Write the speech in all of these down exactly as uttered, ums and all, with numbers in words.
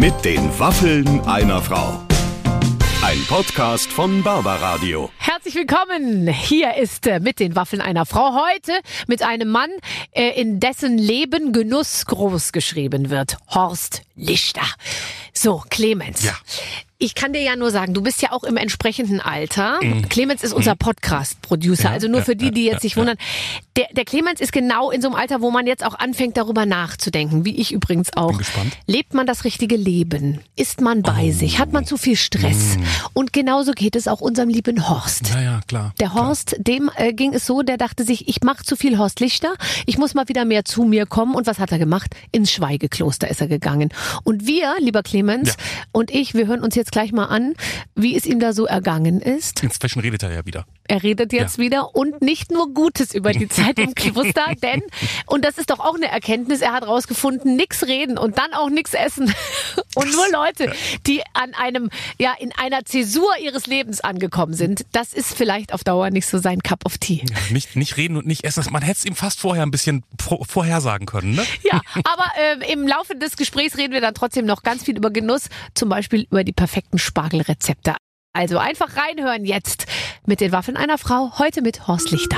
Mit den Waffeln einer Frau. Ein Podcast von Barbaradio. Herzlich willkommen. Hier ist äh, mit den Waffeln einer Frau heute mit einem Mann, äh, in dessen Leben Genuss groß geschrieben wird. Horst Lichter. So, Clemens. Ja. Ich kann dir ja nur sagen, du bist ja auch im entsprechenden Alter. Mhm. Clemens ist unser Podcast-Producer, Ja, also nur ja, für die, die ja, jetzt sich ja. wundern. Der, der Clemens ist genau in so einem Alter, wo man jetzt auch anfängt, darüber nachzudenken, wie ich übrigens auch. Bin gespannt. Lebt man das richtige Leben? Ist man bei Oh. sich? Hat man zu viel Stress? Mhm. Und genauso geht es auch unserem lieben Horst. Ja, ja, klar. Der Horst, dem äh, ging es so, der dachte sich, ich mache zu viel Horst Lichter, ich muss mal wieder mehr zu mir kommen. Und was hat er gemacht? Ins Schweigekloster ist er gegangen. Und wir, lieber Clemens Ja. und ich, wir hören uns jetzt gleich mal an, wie es ihm da so ergangen ist. Inzwischen redet er ja wieder. Er redet jetzt Ja. wieder und nicht nur Gutes über die Zeit im Kloster, denn, und das ist doch auch eine Erkenntnis, er hat rausgefunden, nix reden und dann auch nix essen. Und nur Leute, die an einem, ja, in einer Zäsur ihres Lebens angekommen sind, das ist vielleicht auf Dauer nicht so sein Cup of Tea. Ja, nicht, nicht reden und nicht essen. Man hätte es ihm fast vorher ein bisschen vor, vorhersagen können, ne? Ja, aber äh, im Laufe des Gesprächs reden wir dann trotzdem noch ganz viel über Genuss, zum Beispiel über die perfekten Spargelrezepte. Also einfach reinhören jetzt mit den Waffeln einer Frau, heute mit Horst Lichter.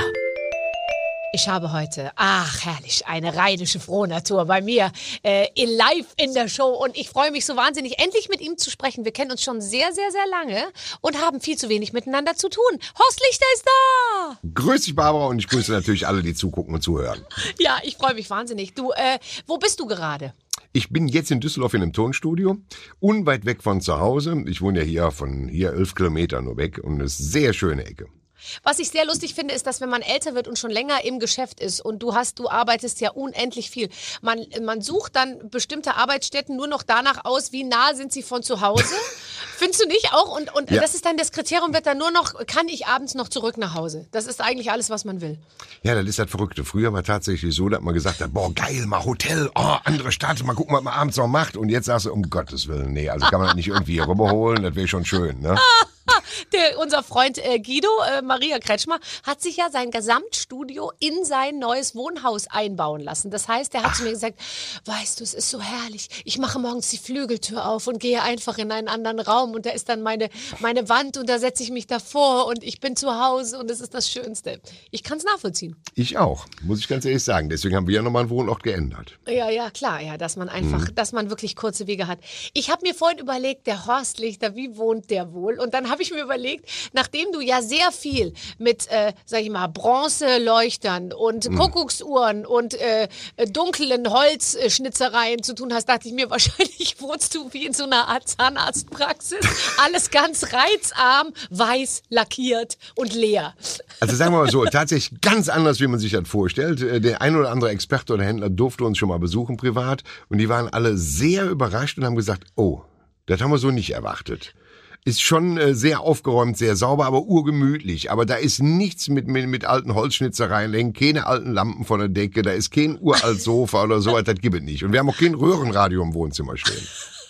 Ich habe heute, ach herrlich, eine rheinische Frohnatur bei mir äh, in live in der Show und ich freue mich so wahnsinnig, endlich mit ihm zu sprechen. Wir kennen uns schon sehr, sehr, sehr lange und haben viel zu wenig miteinander zu tun. Horst Lichter ist da! Grüß dich, Barbara, und ich grüße natürlich alle, die zugucken und zuhören. Ja, ich freue mich wahnsinnig. Du, äh, wo bist du gerade? Ich bin jetzt in Düsseldorf in einem Tonstudio, unweit weg von zu Hause. Ich wohne ja hier von hier elf Kilometer nur weg und eine sehr schöne Ecke. Was ich sehr lustig finde, ist, dass wenn man älter wird und schon länger im Geschäft ist und du hast, du arbeitest ja unendlich viel. Man, man sucht dann bestimmte Arbeitsstätten nur noch danach aus, wie nah sind sie von zu Hause. Findest du nicht auch? Und, und Ja. das ist dann das Kriterium, wird dann nur noch, kann ich abends noch zurück nach Hause? Das ist eigentlich alles, was man will. Ja, das ist das Verrückte. Früher war tatsächlich so, dass man gesagt hat, boah, geil, mal Hotel, oh, andere Stadt, mal gucken, was man abends noch macht. Und jetzt sagst du, um Gottes Willen, nee, also kann man das nicht irgendwie hier rüberholen, das wäre schon schön, ne? Der, unser Freund äh, Guido, äh, Maria Kretschmer, hat sich ja sein Gesamtstudio in sein neues Wohnhaus einbauen lassen. Das heißt, er hat zu mir gesagt, weißt du, es ist so herrlich. Ich mache morgens die Flügeltür auf und gehe einfach in einen anderen Raum und da ist dann meine, meine Wand und da setze ich mich davor und ich bin zu Hause und es ist das Schönste. Ich kann es nachvollziehen. Ich auch, muss ich ganz ehrlich sagen. Deswegen haben wir ja nochmal einen Wohnort geändert. Ja, ja, klar, ja, dass man einfach, mhm. dass man wirklich kurze Wege hat. Ich habe mir vorhin überlegt, der Horst Lichter, wie wohnt der wohl? Und dann habe ich mir überlegt, nachdem du ja sehr viel mit, äh, sag ich mal, Bronzeleuchtern und mhm. Kuckucksuhren und äh, dunklen Holzschnitzereien zu tun hast, dachte ich mir, wahrscheinlich wohnst du wie in so einer Art Zahnarztpraxis. Alles ganz reizarm, weiß, lackiert und leer. Also sagen wir mal so, tatsächlich ganz anders, wie man sich das vorstellt. Der ein oder andere Experte oder Händler durfte uns schon mal besuchen privat und die waren alle sehr überrascht und haben gesagt, oh, das haben wir so nicht erwartet. Ist schon äh, sehr aufgeräumt, sehr sauber, aber urgemütlich. Aber da ist nichts mit, mit, mit alten Holzschnitzereien, hängen keine alten Lampen von der Decke, da ist kein uralt Sofa oder so, das gibt es nicht. Und wir haben auch kein Röhrenradio im Wohnzimmer stehen.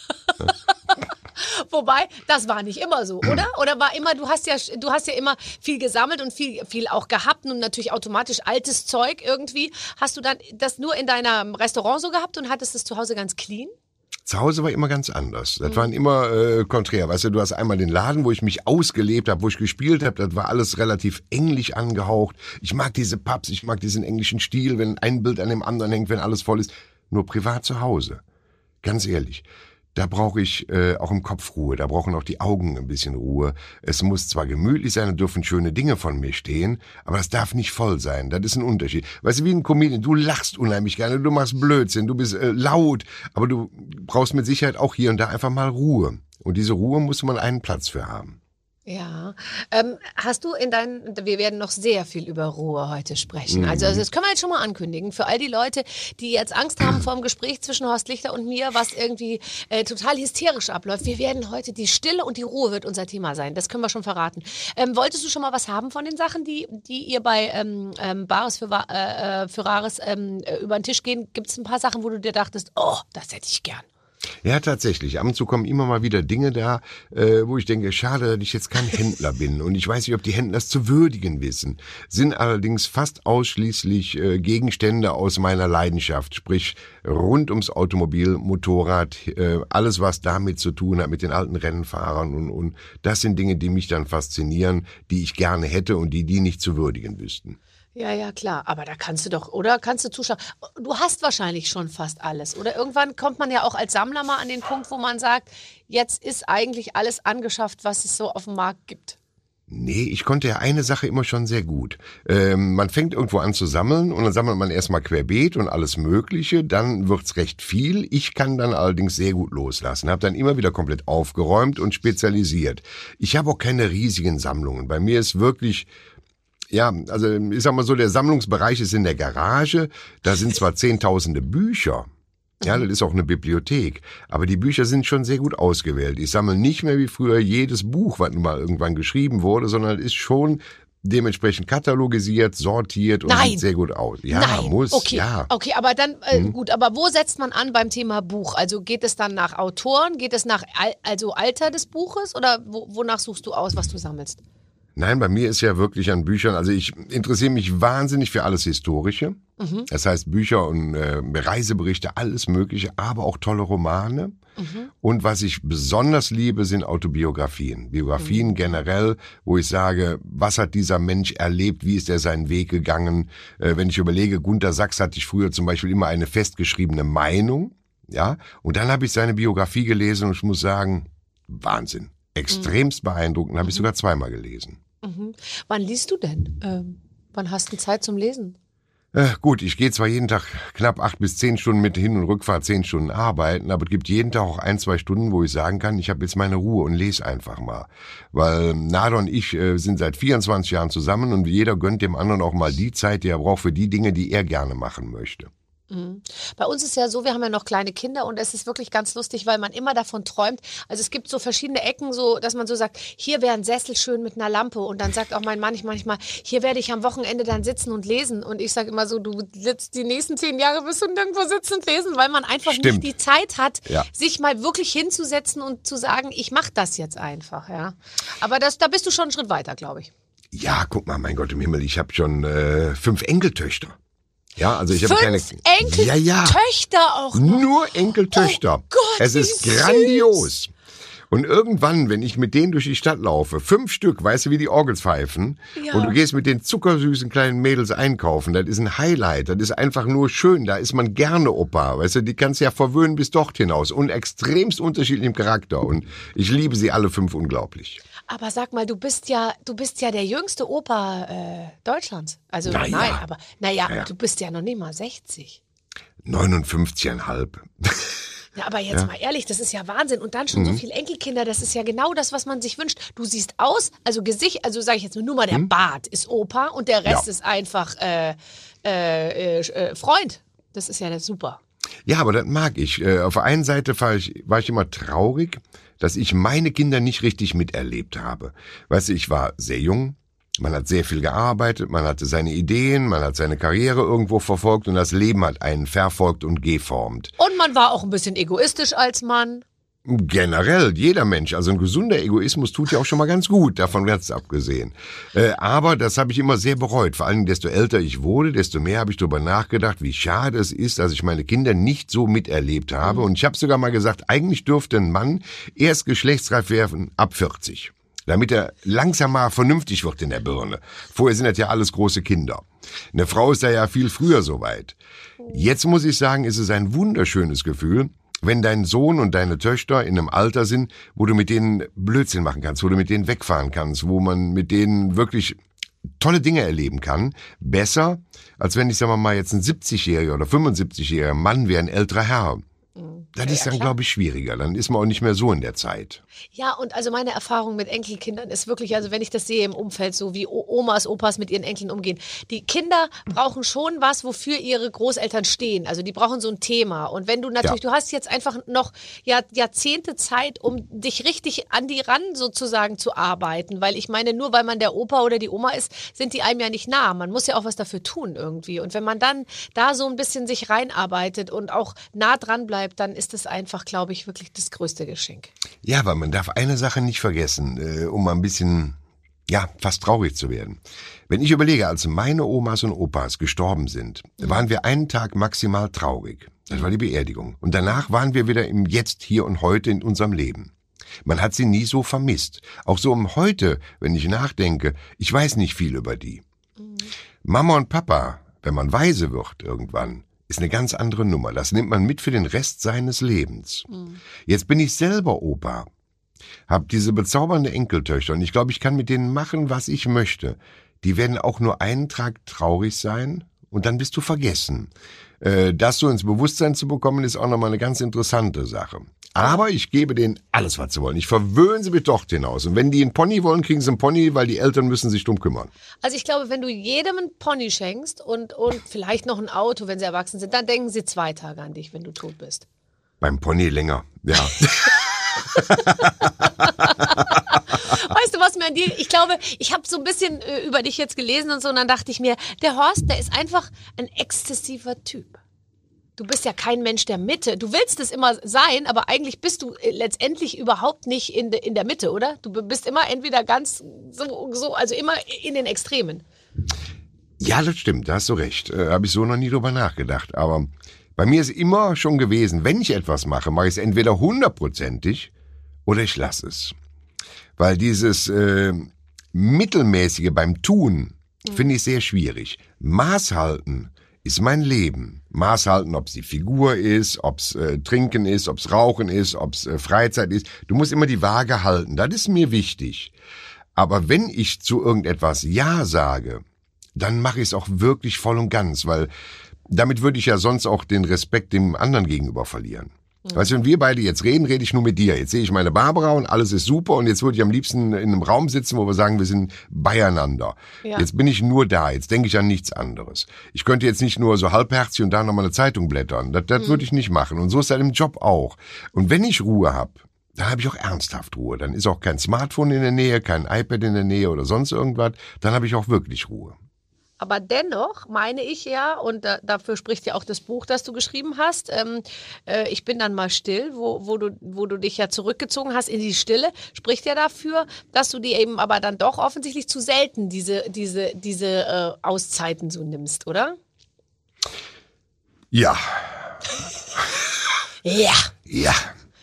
Wobei, das war nicht immer so, oder? Oder war immer, du hast ja, du hast ja immer viel gesammelt und viel, viel auch gehabt und natürlich automatisch altes Zeug irgendwie. Hast du dann das nur in deinem Restaurant so gehabt und hattest es zu Hause ganz clean? Zu Hause war immer ganz anders. Das waren immer äh, konträr. Weißt du, du hast einmal den Laden, wo ich mich ausgelebt habe, wo ich gespielt habe. Das war alles relativ englisch angehaucht. Ich mag diese Pubs, ich mag diesen englischen Stil, wenn ein Bild an dem anderen hängt, wenn alles voll ist. Nur privat zu Hause. Ganz ehrlich. Da brauche ich äh, auch im Kopf Ruhe, da brauchen auch die Augen ein bisschen Ruhe. Es muss zwar gemütlich sein, da dürfen schöne Dinge von mir stehen, aber das darf nicht voll sein, das ist ein Unterschied. Weißt du, wie ein Comedian, du lachst unheimlich gerne, du machst Blödsinn, du bist äh, laut, aber du brauchst mit Sicherheit auch hier und da einfach mal Ruhe. Und diese Ruhe muss man einen Platz für haben. Ja, ähm, hast du in deinen, wir werden noch sehr viel über Ruhe heute sprechen. Also, also das können wir jetzt schon mal ankündigen. Für all die Leute, die jetzt Angst haben vor dem Gespräch zwischen Horst Lichter und mir, was irgendwie äh, total hysterisch abläuft. Wir werden heute, die Stille und die Ruhe wird unser Thema sein. Das können wir schon verraten. Ähm, wolltest du schon mal was haben von den Sachen, die, die ihr bei ähm, ähm, Bares für, äh, für Rares ähm, über den Tisch gehen? Gibt es ein paar Sachen, wo du dir dachtest, oh, das hätte ich gern? Ja, tatsächlich. Ab und zu kommen immer mal wieder Dinge da, äh, wo ich denke, schade, dass ich jetzt kein Händler bin. Und ich weiß nicht, ob die Händler es zu würdigen wissen. Sind allerdings fast ausschließlich äh, Gegenstände aus meiner Leidenschaft. Sprich, rund ums Automobil, Motorrad, äh, alles, was damit zu tun hat, mit den alten Rennfahrern. Und, und das sind Dinge, die mich dann faszinieren, die ich gerne hätte und die die nicht zu würdigen wüssten. Ja, ja, klar. Aber da kannst du doch, oder? Kannst du zuschauen. Du hast wahrscheinlich schon fast alles. Oder irgendwann kommt man ja auch als Sammler mal an den Punkt, wo man sagt, jetzt ist eigentlich alles angeschafft, was es so auf dem Markt gibt. Nee, ich konnte ja eine Sache immer schon sehr gut. Ähm, man fängt irgendwo an zu sammeln und dann sammelt man erstmal querbeet und alles Mögliche, dann wird's recht viel. Ich kann dann allerdings sehr gut loslassen, habe dann immer wieder komplett aufgeräumt und spezialisiert. Ich habe auch keine riesigen Sammlungen. Bei mir ist wirklich... Ja, also ich sag mal so, der Sammlungsbereich ist in der Garage. Da sind zwar zehntausende Bücher, ja, das ist auch eine Bibliothek, aber die Bücher sind schon sehr gut ausgewählt. Ich sammle nicht mehr wie früher jedes Buch, was nun mal irgendwann geschrieben wurde, sondern ist schon dementsprechend katalogisiert, sortiert und Nein. sieht sehr gut aus. Ja, Nein. muss, okay. ja. Okay, aber dann, äh, Hm. gut, aber wo setzt man an beim Thema Buch? Also geht es dann nach Autoren, geht es nach Al- also Alter des Buches oder wo, wonach suchst du aus, was du sammelst? Nein, bei mir ist ja wirklich an Büchern, also ich interessiere mich wahnsinnig für alles Historische. Mhm. Das heißt Bücher und äh, Reiseberichte, alles Mögliche, aber auch tolle Romane. Mhm. Und was ich besonders liebe, sind Autobiografien. Biografien mhm. generell, wo ich sage, was hat dieser Mensch erlebt, wie ist er seinen Weg gegangen? Äh, wenn ich überlege, Gunter Sachs hatte ich früher zum Beispiel immer eine festgeschriebene Meinung. Ja, und dann habe ich seine Biografie gelesen und ich muss sagen, Wahnsinn. Extremst beeindruckend, habe ich sogar zweimal gelesen. Mhm. Wann liest du denn? Ähm, wann hast du Zeit zum Lesen? Äh, gut, ich gehe zwar jeden Tag knapp acht bis zehn Stunden mit Hin- und Rückfahrt, zehn Stunden arbeiten, aber es gibt jeden Tag auch ein, zwei Stunden, wo ich sagen kann, ich habe jetzt meine Ruhe und lese einfach mal. Weil Nader und ich äh, sind seit vierundzwanzig Jahren zusammen und jeder gönnt dem anderen auch mal die Zeit, die er braucht für die Dinge, die er gerne machen möchte. Bei uns ist ja so, wir haben ja noch kleine Kinder und es ist wirklich ganz lustig, weil man immer davon träumt. Also es gibt so verschiedene Ecken, so dass man so sagt, hier wäre ein Sessel schön mit einer Lampe und dann sagt auch mein Mann manchmal, hier werde ich am Wochenende dann sitzen und lesen und ich sage immer so, du sitzt die nächsten zehn Jahre bis du nirgendwo sitzen und lesen, weil man einfach Stimmt. nicht die Zeit hat, ja. sich mal wirklich hinzusetzen und zu sagen, ich mache das jetzt einfach. Ja. Aber das, da bist du schon einen Schritt weiter, glaube ich. Ja, guck mal, mein Gott im Himmel, ich habe schon äh, fünf Enkeltöchter. Ja, also ich habe keine Enkel ja, ja. Töchter auch noch. Nur Enkeltöchter. Oh Gott, es wie ist süß. grandios. Und irgendwann, wenn ich mit denen durch die Stadt laufe, fünf Stück, weißt du, wie die Orgels pfeifen, Ja. und du gehst mit den zuckersüßen kleinen Mädels einkaufen, das ist ein Highlight, das ist einfach nur schön, da ist man gerne Opa, weißt du, die kannst du ja verwöhnen bis dort hinaus und extremst unterschiedlichem Charakter und ich liebe sie alle fünf unglaublich. Aber sag mal, du bist ja, du bist ja der jüngste Opa äh, Deutschlands. Also Na ja. nein, aber naja, Na ja. du bist ja noch nicht mal sechzig. neunundfünfzig Komma fünf. Ja, aber jetzt Ja. mal ehrlich, das ist ja Wahnsinn. Und dann schon Mhm. so viele Enkelkinder, das ist ja genau das, was man sich wünscht. Du siehst aus, also Gesicht, also sage ich jetzt nur, nur mal der Mhm. Bart ist Opa und der Rest Ja. ist einfach äh, äh, äh, Freund. Das ist ja das super. Ja, aber das mag ich. Äh, Auf der einen Seite war ich, war ich immer traurig, dass ich meine Kinder nicht richtig miterlebt habe. Weißt du, ich war sehr jung, man hat sehr viel gearbeitet, man hatte seine Ideen, man hat seine Karriere irgendwo verfolgt und das Leben hat einen verfolgt und geformt. Und man war auch ein bisschen egoistisch als Mann. Generell, jeder Mensch, also ein gesunder Egoismus tut ja auch schon mal ganz gut, davon ganz abgesehen. Äh, aber das habe ich immer sehr bereut. Vor allem, desto älter ich wurde, desto mehr habe ich darüber nachgedacht, wie schade es ist, dass ich meine Kinder nicht so miterlebt habe. Mhm. Und ich habe sogar mal gesagt, eigentlich dürfte ein Mann erst geschlechtsreif werden ab vierzig. Damit er langsam mal vernünftig wird in der Birne. Vorher sind das ja alles große Kinder. Eine Frau ist da ja viel früher soweit. Jetzt muss ich sagen, ist es ein wunderschönes Gefühl, wenn dein Sohn und deine Töchter in einem Alter sind, wo du mit denen Blödsinn machen kannst, wo du mit denen wegfahren kannst, wo man mit denen wirklich tolle Dinge erleben kann. Besser, als wenn ich, sagen wir mal, jetzt ein siebzigjähriger oder fünfundsiebzigjähriger Mann wäre, ein älterer Herr. Das Ja, ist ja, dann, klar. glaube ich, schwieriger. Dann ist man auch nicht mehr so in der Zeit. Ja, und also meine Erfahrung mit Enkelkindern ist wirklich, also wenn ich das sehe im Umfeld, so wie O- Omas, Opas mit ihren Enkeln umgehen, die Kinder brauchen schon was, wofür ihre Großeltern stehen. Also die brauchen so ein Thema. Und wenn du natürlich, Ja. du hast jetzt einfach noch Jahr, Jahrzehnte Zeit, um dich richtig an die ran sozusagen zu arbeiten. Weil ich meine, nur weil man der Opa oder die Oma ist, sind die einem ja nicht nah. Man muss ja auch was dafür tun irgendwie. Und wenn man dann da so ein bisschen sich reinarbeitet und auch nah dran bleibt, dann ist ist es einfach, glaube ich, wirklich das größte Geschenk. Ja, aber man darf eine Sache nicht vergessen, äh, um mal ein bisschen, ja, fast traurig zu werden. Wenn ich überlege, als meine Omas und Opas gestorben sind, waren wir einen Tag maximal traurig. Das war die Beerdigung. Und danach waren wir wieder im Jetzt, Hier und Heute in unserem Leben. Man hat sie nie so vermisst. Auch so um heute, wenn ich nachdenke, ich weiß nicht viel über die. Mhm. Mama und Papa, wenn man weise wird irgendwann, ist eine ganz andere Nummer. Das nimmt man mit für den Rest seines Lebens. Mhm. Jetzt bin ich selber Opa, hab diese bezaubernde Enkeltöchter und ich glaube, ich kann mit denen machen, was ich möchte. Die werden auch nur einen Tag traurig sein und dann bist du vergessen. Äh, das so ins Bewusstsein zu bekommen, ist auch nochmal eine ganz interessante Sache. Aber ich gebe denen alles, was sie wollen. Ich verwöhne sie mit Docht hinaus. Und wenn die einen Pony wollen, kriegen sie einen Pony, weil die Eltern müssen sich drum kümmern. Also ich glaube, wenn du jedem einen Pony schenkst und, und vielleicht noch ein Auto, wenn sie erwachsen sind, dann denken sie zwei Tage an dich, wenn du tot bist. Beim Pony länger, ja. Weißt du, was mir an dir, ich glaube, ich habe so ein bisschen äh, über dich jetzt gelesen und so, und dann dachte ich mir, der Horst, der ist einfach ein exzessiver Typ. Du bist ja kein Mensch der Mitte. Du willst es immer sein, aber eigentlich bist du letztendlich überhaupt nicht in, de, in der Mitte, oder? Du bist immer entweder ganz so, so, also immer in den Extremen. Ja, das stimmt, da hast du recht. Äh, habe ich so noch nie drüber nachgedacht. Aber bei mir ist immer schon gewesen, wenn ich etwas mache, mache ich es entweder hundertprozentig oder ich lasse es. Weil dieses äh, Mittelmäßige beim Tun mhm. finde ich sehr schwierig. Maß halten ist mein Leben. Maß halten, ob es die Figur ist, ob es äh, Trinken ist, ob es Rauchen ist, ob es äh, Freizeit ist. Du musst immer die Waage halten. Das ist mir wichtig. Aber wenn ich zu irgendetwas Ja sage, dann mache ich es auch wirklich voll und ganz, weil damit würde ich ja sonst auch den Respekt dem anderen gegenüber verlieren. Mhm. Weißt du, wenn wir beide jetzt reden, rede ich nur mit dir. Jetzt sehe ich meine Barbara und alles ist super und jetzt würde ich am liebsten in einem Raum sitzen, wo wir sagen, wir sind beieinander. Ja. Jetzt bin ich nur da, jetzt denke ich an nichts anderes. Ich könnte jetzt nicht nur so halbherzig und da nochmal eine Zeitung blättern. Das, das mhm. würde ich nicht machen. Und so ist das im Job auch. Und wenn ich Ruhe habe, dann habe ich auch ernsthaft Ruhe. Dann ist auch kein Smartphone in der Nähe, kein iPad in der Nähe oder sonst irgendwas. Dann habe ich auch wirklich Ruhe. Aber dennoch meine ich ja, und da, dafür spricht ja auch das Buch, das du geschrieben hast, ähm, äh, ich bin dann mal still, wo, wo, du, wo du dich ja zurückgezogen hast in die Stille, spricht ja dafür, dass du dir eben aber dann doch offensichtlich zu selten diese, diese, diese äh, Auszeiten so nimmst, oder? Ja. Ja. Ja.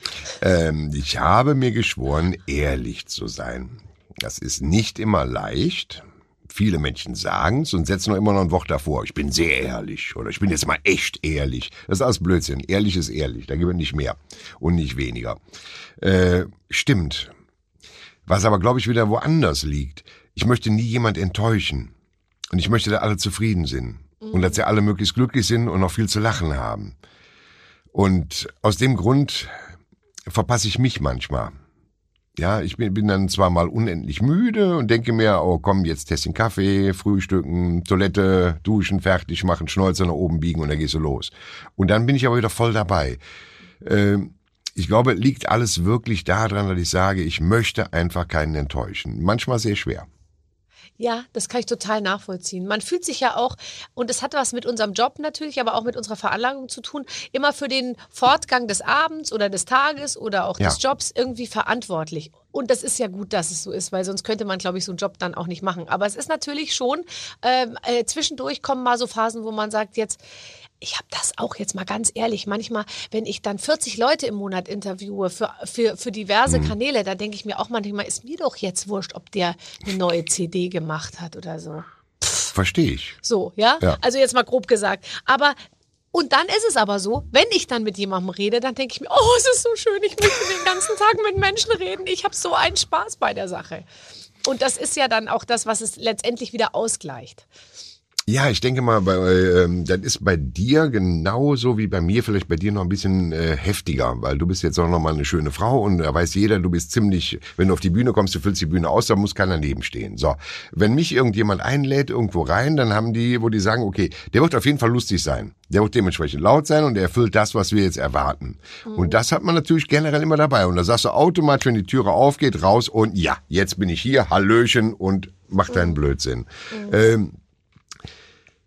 Ähm, ich habe mir geschworen, ehrlich zu sein. Das ist nicht immer leicht. Viele Menschen sagen es und setzen noch immer noch ein Wort davor. Ich bin sehr ehrlich oder ich bin jetzt mal echt ehrlich. Das ist alles Blödsinn. Ehrlich ist ehrlich. Da gibt es nicht mehr und nicht weniger. Äh, stimmt. Was aber, glaube ich, wieder woanders liegt. Ich möchte nie jemand enttäuschen. Und ich möchte, dass alle zufrieden sind. Mhm. Und dass sie alle möglichst glücklich sind und noch viel zu lachen haben. Und aus dem Grund verpasse ich mich manchmal. Ja, ich bin, bin dann zwar mal unendlich müde und denke mir, oh komm, jetzt Tässchen Kaffee, Frühstücken, Toilette, duschen, fertig machen, Schnäuzer nach oben biegen und dann gehst du los. Und dann bin ich aber wieder voll dabei. Ähm, ich glaube, liegt alles wirklich daran, dass ich sage, ich möchte einfach keinen enttäuschen. Manchmal sehr schwer. Ja, das kann ich total nachvollziehen. Man fühlt sich ja auch, und das hat was mit unserem Job natürlich, aber auch mit unserer Veranlagung zu tun, immer für den Fortgang des Abends oder des Tages oder auch ja. des Jobs irgendwie verantwortlich. Und das ist ja gut, dass es so ist, weil sonst könnte man, glaube ich, so einen Job dann auch nicht machen. Aber es ist natürlich schon, ähm, äh, zwischendurch kommen mal so Phasen, wo man sagt, jetzt, ich habe das auch jetzt mal ganz ehrlich, manchmal, wenn ich dann vierzig Leute im Monat interviewe für, für, für diverse mhm. Kanäle, da denke ich mir auch manchmal, ist mir doch jetzt wurscht, ob der eine neue C D gemacht hat oder so. Verstehe ich. So, ja? ja? Also jetzt mal grob gesagt. Aber, und dann ist es aber so, wenn ich dann mit jemandem rede, dann denke ich mir, oh, es ist so schön, ich möchte den ganzen Tag mit Menschen reden. Ich habe so einen Spaß bei der Sache. Und das ist ja dann auch das, was es letztendlich wieder ausgleicht. Ja, ich denke mal, bei, ähm, das ist bei dir genauso wie bei mir, vielleicht bei dir noch ein bisschen äh, heftiger, weil du bist jetzt auch noch mal eine schöne Frau und da weiß jeder, du bist ziemlich, wenn du auf die Bühne kommst, du füllst die Bühne aus, da muss keiner nebenstehen. So, wenn mich irgendjemand einlädt irgendwo rein, dann haben die, wo die sagen, okay, der wird auf jeden Fall lustig sein, der wird dementsprechend laut sein und der erfüllt das, was wir jetzt erwarten. Mhm. Und das hat man natürlich generell immer dabei und da sagst du automatisch, wenn die Türe aufgeht, raus und ja, jetzt bin ich hier, Hallöchen und mach deinen Blödsinn. Mhm. Ähm,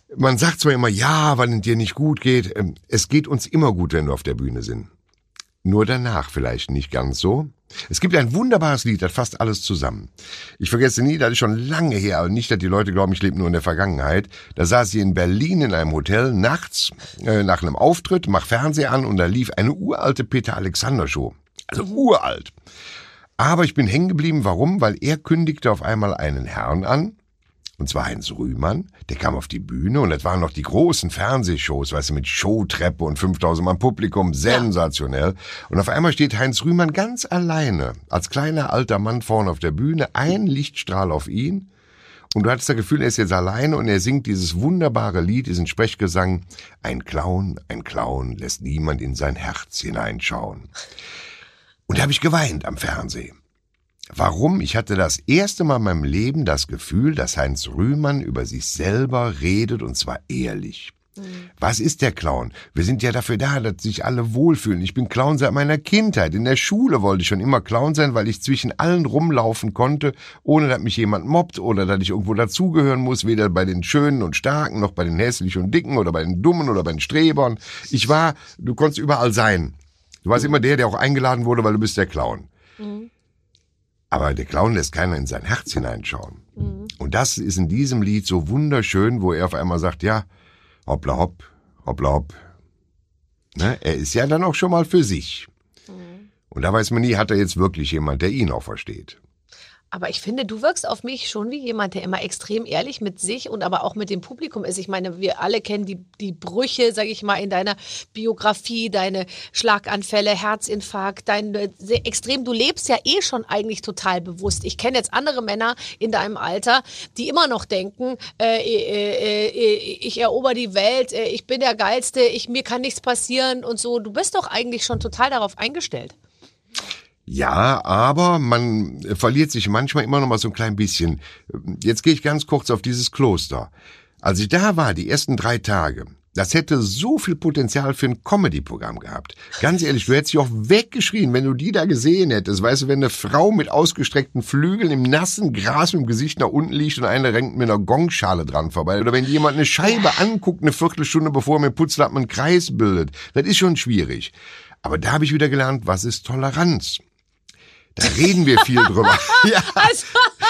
Man sagt zwar immer, ja, weil es dir nicht gut geht. Es geht uns immer gut, wenn wir auf der Bühne sind. Nur danach vielleicht nicht ganz so. Es gibt ein wunderbares Lied, das fasst alles zusammen. Ich vergesse nie, das ist schon lange her, aber nicht, dass die Leute glauben, ich lebe nur in der Vergangenheit. Da saß ich in Berlin in einem Hotel nachts äh, nach einem Auftritt, mach Fernseher an und da lief eine uralte Peter Alexander Show. Also uralt. Aber ich bin hängen geblieben, warum? Weil er kündigte auf einmal einen Herrn an. Und zwar Heinz Rühmann, der kam auf die Bühne und das waren noch die großen Fernsehshows, weißt du, mit Showtreppe und fünftausend Mann Publikum, sensationell. Und auf einmal steht Heinz Rühmann ganz alleine, als kleiner alter Mann vorne auf der Bühne, ein Lichtstrahl auf ihn. Und du hattest das Gefühl, er ist jetzt alleine und er singt dieses wunderbare Lied, diesen Sprechgesang. Ein Clown, ein Clown lässt niemand in sein Herz hineinschauen. Und da habe ich geweint am Fernsehen. Warum? Ich hatte das erste Mal in meinem Leben das Gefühl, dass Heinz Rühmann über sich selber redet und zwar ehrlich. Mhm. Was ist der Clown? Wir sind ja dafür da, dass sich alle wohlfühlen. Ich bin Clown seit meiner Kindheit. In der Schule wollte ich schon immer Clown sein, weil ich zwischen allen rumlaufen konnte, ohne dass mich jemand mobbt oder dass ich irgendwo dazugehören muss, weder bei den Schönen und Starken, noch bei den Hässlichen und Dicken oder bei den Dummen oder bei den Strebern. Ich war, du konntest überall sein. Du warst mhm. immer der, der auch eingeladen wurde, weil du bist der Clown. Mhm. Aber der Clown lässt keiner in sein Herz hineinschauen. Mhm. Und das ist in diesem Lied so wunderschön, wo er auf einmal sagt, ja, hoppla hopp, hoppla hopp. Ne? Er ist ja dann auch schon mal für sich. Mhm. Und da weiß man nie, hat er jetzt wirklich jemand, der ihn auch versteht. Aber ich finde, du wirkst auf mich schon wie jemand, der immer extrem ehrlich mit sich und aber auch mit dem Publikum ist. Ich meine, wir alle kennen die, die Brüche, sage ich mal, in deiner Biografie, deine Schlaganfälle, Herzinfarkt, dein extrem, du lebst ja eh schon eigentlich total bewusst. Ich kenne jetzt andere Männer in deinem Alter, die immer noch denken, äh, äh, äh, ich erober die Welt, äh, ich bin der Geilste, ich, mir kann nichts passieren und so. Du bist doch eigentlich schon total darauf eingestellt. Ja, aber man verliert sich manchmal immer noch mal so ein klein bisschen. Jetzt gehe ich ganz kurz auf dieses Kloster. Als ich da war, die ersten drei Tage, das hätte so viel Potenzial für ein Comedy-Programm gehabt. Ganz ehrlich, du hättest dich auch weggeschrien, wenn du die da gesehen hättest. Weißt du, wenn eine Frau mit ausgestreckten Flügeln im nassen Gras mit dem Gesicht nach unten liegt und eine rennt mit einer Gongschale dran vorbei. Oder wenn jemand eine Scheibe anguckt, eine Viertelstunde bevor er mit Putzlappen einen Kreis bildet. Das ist schon schwierig. Aber da habe ich wieder gelernt, was ist Toleranz? Da reden wir viel drüber. Ja. Also,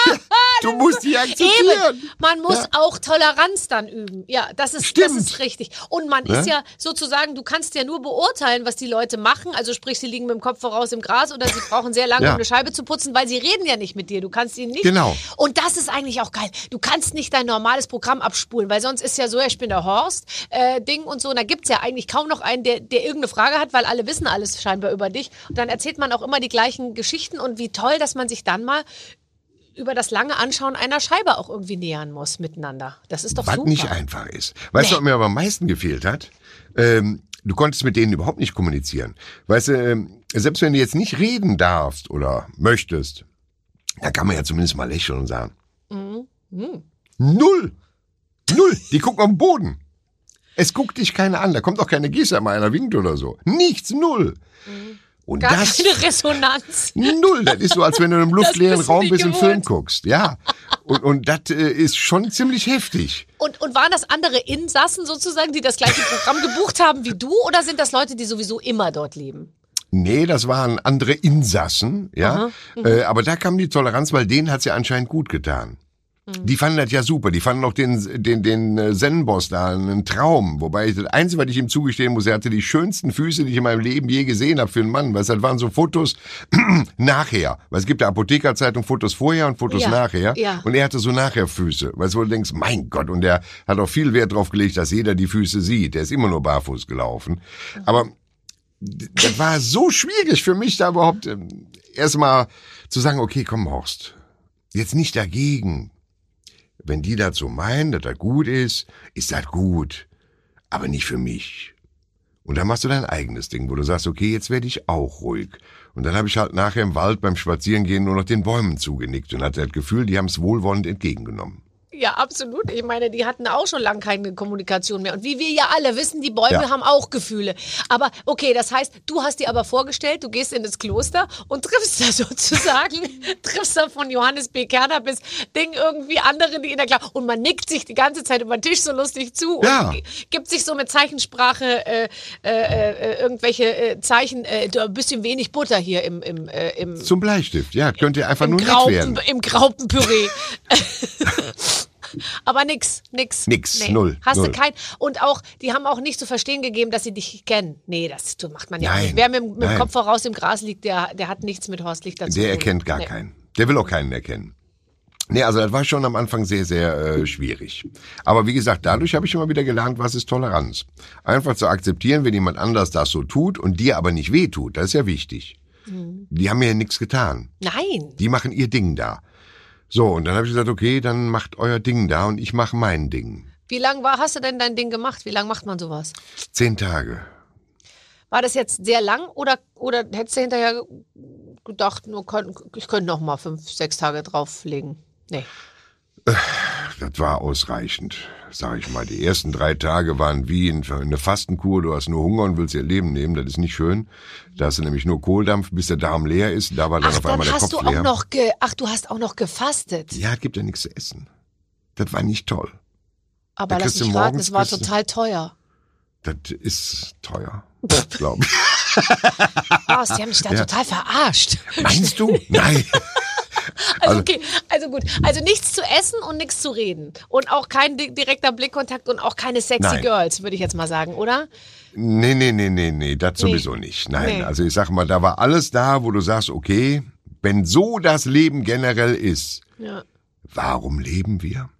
du musst die akzeptieren. Eben. Man muss ja. auch Toleranz dann üben. Ja, das ist, das ist richtig. Und man ja? ist ja sozusagen, du kannst ja nur beurteilen, was die Leute machen. Also sprich, sie liegen mit dem Kopf voraus im Gras oder sie brauchen sehr lange, ja. um eine Scheibe zu putzen, weil sie reden ja nicht mit dir. Du kannst ihnen nicht. Genau. Und das ist eigentlich auch geil. Du kannst nicht dein normales Programm abspulen, weil sonst ist ja so, ich bin der Horst, äh, Ding und so. Und da gibt's ja eigentlich kaum noch einen, der, der irgendeine Frage hat, weil alle wissen alles scheinbar über dich. Und dann erzählt man auch immer die gleichen Geschichten. Und wie toll, dass man sich dann mal über das lange Anschauen einer Scheibe auch irgendwie nähern muss miteinander. Das ist doch was super. Was nicht einfach ist. Weißt nee. du, was mir aber am meisten gefehlt hat? Ähm, du konntest mit denen überhaupt nicht kommunizieren. Weißt du, ähm, selbst wenn du jetzt nicht reden darfst oder möchtest, dann kann man ja zumindest mal lächeln und sagen. Mhm. Mhm. Null! Null! Die gucken am Boden. Es guckt dich keiner an. Da kommt auch keine Geste, mal einer winkt oder so. Nichts, null. Mhm. Und Gar das, keine Resonanz. Null, das ist so, als wenn du in einem luftleeren Raum bis im Film guckst. Ja, und, und das äh, ist schon ziemlich heftig. Und, und waren das andere Insassen sozusagen, die das gleiche Programm gebucht haben wie du? Oder sind das Leute, die sowieso immer dort leben? Nee, das waren andere Insassen, ja. Mhm. Äh, aber da kam die Toleranz, weil denen hat's ja anscheinend gut getan. Die fanden das ja super. Die fanden auch den, den, den Zen-Boss da einen Traum. Wobei ich, das Einzige, was ich ihm zugestehen muss, er hatte die schönsten Füße, die ich in meinem Leben je gesehen habe für einen Mann. Weil das waren so Fotos nachher. Weil es gibt ja Apothekerzeitung Fotos vorher und Fotos ja, nachher. Ja. Und er hatte so nachher Füße. Weil du denkst, mein Gott. Und er hat auch viel Wert drauf gelegt, dass jeder die Füße sieht. Der ist immer nur barfuß gelaufen. Mhm. Aber das war so schwierig für mich, da überhaupt äh, erstmal zu sagen, okay, komm Horst, jetzt nicht dagegen. Wenn die das so meinen, dass das gut ist, ist das gut. Aber nicht für mich. Und dann machst du dein eigenes Ding, wo du sagst, okay, jetzt werde ich auch ruhig. Und dann habe ich halt nachher im Wald beim Spazierengehen nur noch den Bäumen zugenickt und hatte das Gefühl, die haben es wohlwollend entgegengenommen. Ja, absolut. Ich meine, die hatten auch schon lange keine Kommunikation mehr. Und wie wir ja alle wissen, die Bäume Ja. haben auch Gefühle. Aber okay, das heißt, du hast dir aber vorgestellt, du gehst in das Kloster und triffst da sozusagen, triffst da von Johannes B. Kerner bis Ding irgendwie andere, die in der Klasse. Und man nickt sich die ganze Zeit über den Tisch so lustig zu Ja. und g- gibt sich so mit Zeichensprache äh, äh, äh, irgendwelche äh, Zeichen, äh, ein bisschen wenig Butter hier im, im, äh, im, Zum Bleistift, ja, könnt ihr einfach im, nur nett Graupen, werden. im Graupenpüree. Aber nix, nix. Nix, null, Hast null. du kein, und auch, die haben auch nicht zu verstehen gegeben, dass sie dich kennen. Nee, das macht man ja Nein, nicht. Wer mit, mit dem nein. Kopf voraus im Gras liegt, der, der hat nichts mit Horst Lichter zu tun. Der erkennt gar Nee. keinen. Der will auch keinen erkennen. Nee, also das war schon am Anfang sehr, sehr äh, schwierig. Aber wie gesagt, dadurch habe ich immer wieder gelernt, was ist Toleranz. Einfach zu akzeptieren, wenn jemand anders das so tut und dir aber nicht wehtut, das ist ja wichtig. Mhm. Die haben mir ja nichts getan. Nein. Die machen ihr Ding da. So, und dann habe ich gesagt, okay, dann macht euer Ding da und ich mache mein Ding. Wie lange war, hast du denn dein Ding gemacht? Wie lange macht man sowas? Zehn Tage. War das jetzt sehr lang oder, oder hättest du hinterher gedacht, nur könnt, ich könnte noch mal fünf, sechs Tage drauflegen? Nee. Das war ausreichend, sag ich mal. Die ersten drei Tage waren wie in eine Fastenkur. Du hast nur Hunger und willst ihr Leben nehmen. Das ist nicht schön. Da hast du nämlich nur Kohldampf, bis der Darm leer ist. Da war dann Ach, auf dann einmal der hast Kopf du auch leer. noch ge, ach, du hast auch noch gefastet. Ja, es gibt ja nichts zu essen. Das war nicht toll. Aber Da lass kriegst du mich raten, morgens- es war kriegst du- total teuer. Das ist teuer, glaube ich. Oh, sie haben mich da Ja. total verarscht. Meinst du? Nein. Also okay, also gut. Also nichts zu essen und nichts zu reden. Und auch kein di- direkter Blickkontakt und auch keine sexy Nein. Girls, würde ich jetzt mal sagen, oder? Nee, nee, nee, nee, nee, das sowieso nicht. Nein, Nee. also ich sag mal, da war alles da, wo du sagst, okay, wenn so das Leben generell ist, Ja. warum leben wir?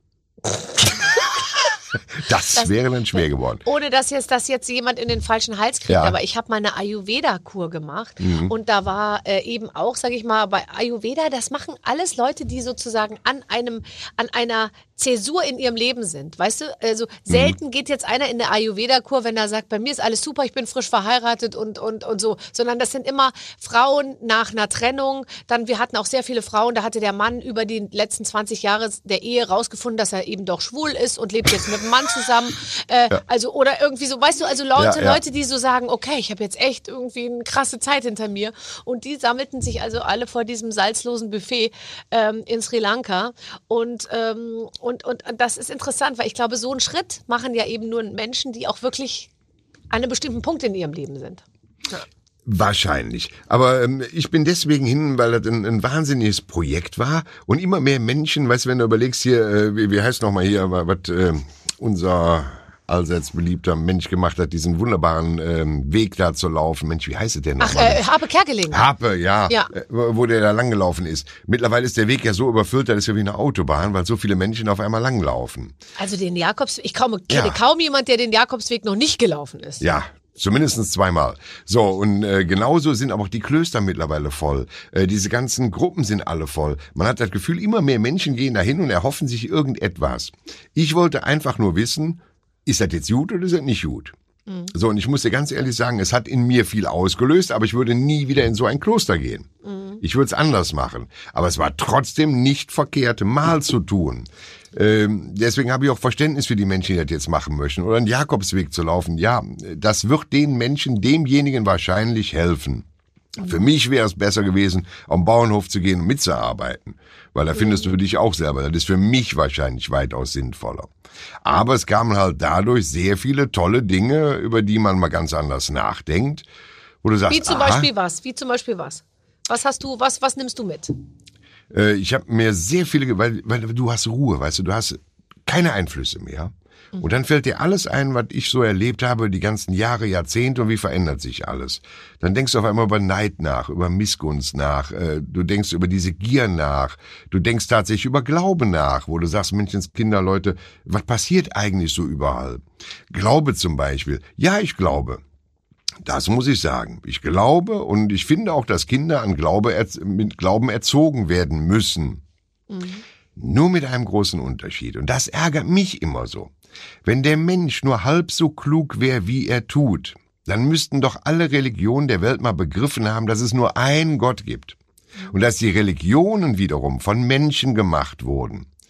Das, wäre dann schwer geworden. Ohne dass jetzt, dass jetzt jemand in den falschen Hals kriegt, Ja. aber ich habe mal eine Ayurveda-Kur gemacht Mhm. und da war äh, eben auch, sage ich mal, bei Ayurveda, das machen alles Leute, die sozusagen an einem, an einer Zäsur in ihrem Leben sind, weißt du? Also selten Mhm. geht jetzt einer in eine Ayurveda-Kur, wenn er sagt, bei mir ist alles super, ich bin frisch verheiratet und, und, und so, sondern das sind immer Frauen nach einer Trennung, dann, wir hatten auch sehr viele Frauen, da hatte der Mann über die letzten zwanzig Jahre der Ehe rausgefunden, dass er eben doch schwul ist und lebt jetzt mit einem Mann zusammen, äh, also, oder irgendwie so, weißt du, also Leute, Ja, ja. Leute, die so sagen, okay, ich habe jetzt echt irgendwie eine krasse Zeit hinter mir und die sammelten sich also alle vor diesem salzlosen Buffet ähm, in Sri Lanka und, ähm, und, und das ist interessant, weil ich glaube, so einen Schritt machen ja eben nur Menschen, die auch wirklich an einem bestimmten Punkt in ihrem Leben sind. Wahrscheinlich. Aber ähm, ich bin deswegen hin, weil das ein, ein wahnsinniges Projekt war und immer mehr Menschen, weißt du, wenn du überlegst hier, äh, wie, wie heißt nochmal hier, was äh, unser allseits beliebter Mensch gemacht hat, diesen wunderbaren ähm, Weg da zu laufen. Mensch, wie heißt es denn Ach, nochmal? äh, Harpe Kerkeling. Harpe, ja, Ja. äh, wo der da langgelaufen ist. Mittlerweile ist der Weg ja so überfüllt, das ist ja wie eine Autobahn, weil so viele Menschen auf einmal langlaufen. Also den Jakobsweg, ich kaum, Ja. kenne kaum jemand, der den Jakobsweg noch nicht gelaufen ist. Ja, zumindest zweimal. So, und äh, genauso sind aber auch die Klöster mittlerweile voll. Äh, diese ganzen Gruppen sind alle voll. Man hat das Gefühl, immer mehr Menschen gehen dahin und erhoffen sich irgendetwas. Ich wollte einfach nur wissen, ist das jetzt gut oder ist das nicht gut? Mhm. So, und ich muss dir ganz ehrlich sagen, es hat in mir viel ausgelöst, aber ich würde nie wieder in so ein Kloster gehen. Mhm. Ich würde es anders machen. Aber es war trotzdem nicht verkehrt, mal zu tun. Ähm, deswegen habe ich auch Verständnis für die Menschen, die das jetzt machen möchten. Oder einen Jakobsweg zu laufen. Ja, das wird den Menschen, demjenigen wahrscheinlich helfen. Für mich wäre es besser gewesen, am Bauernhof zu gehen und mitzuarbeiten. Weil da findest du für dich auch selber. Das ist für mich wahrscheinlich weitaus sinnvoller. Aber es kamen halt dadurch sehr viele tolle Dinge, über die man mal ganz anders nachdenkt. Wo du sagst, Wie zum aha, Beispiel was? Wie zum Beispiel was? Was hast du, was, was nimmst du mit? Äh, ich habe mir sehr viele, weil, weil du hast Ruhe, weißt du, du hast keine Einflüsse mehr. Und dann fällt dir alles ein, was ich so erlebt habe, die ganzen Jahre, Jahrzehnte und wie verändert sich alles. Dann denkst du auf einmal über Neid nach, über Missgunst nach, äh, du denkst über diese Gier nach, du denkst tatsächlich über Glauben nach, wo du sagst, Menschenskinder, Leute, was passiert eigentlich so überall? Glaube zum Beispiel. Ja, ich glaube. Das muss ich sagen. Ich glaube und ich finde auch, dass Kinder an Glaube erz- mit Glauben erzogen werden müssen. Mhm. Nur mit einem großen Unterschied. Und das ärgert mich immer so. Wenn der Mensch nur halb so klug wäre, wie er tut, dann müssten doch alle Religionen der Welt mal begriffen haben, dass es nur einen Gott gibt. Und dass die Religionen wiederum von Menschen gemacht wurden.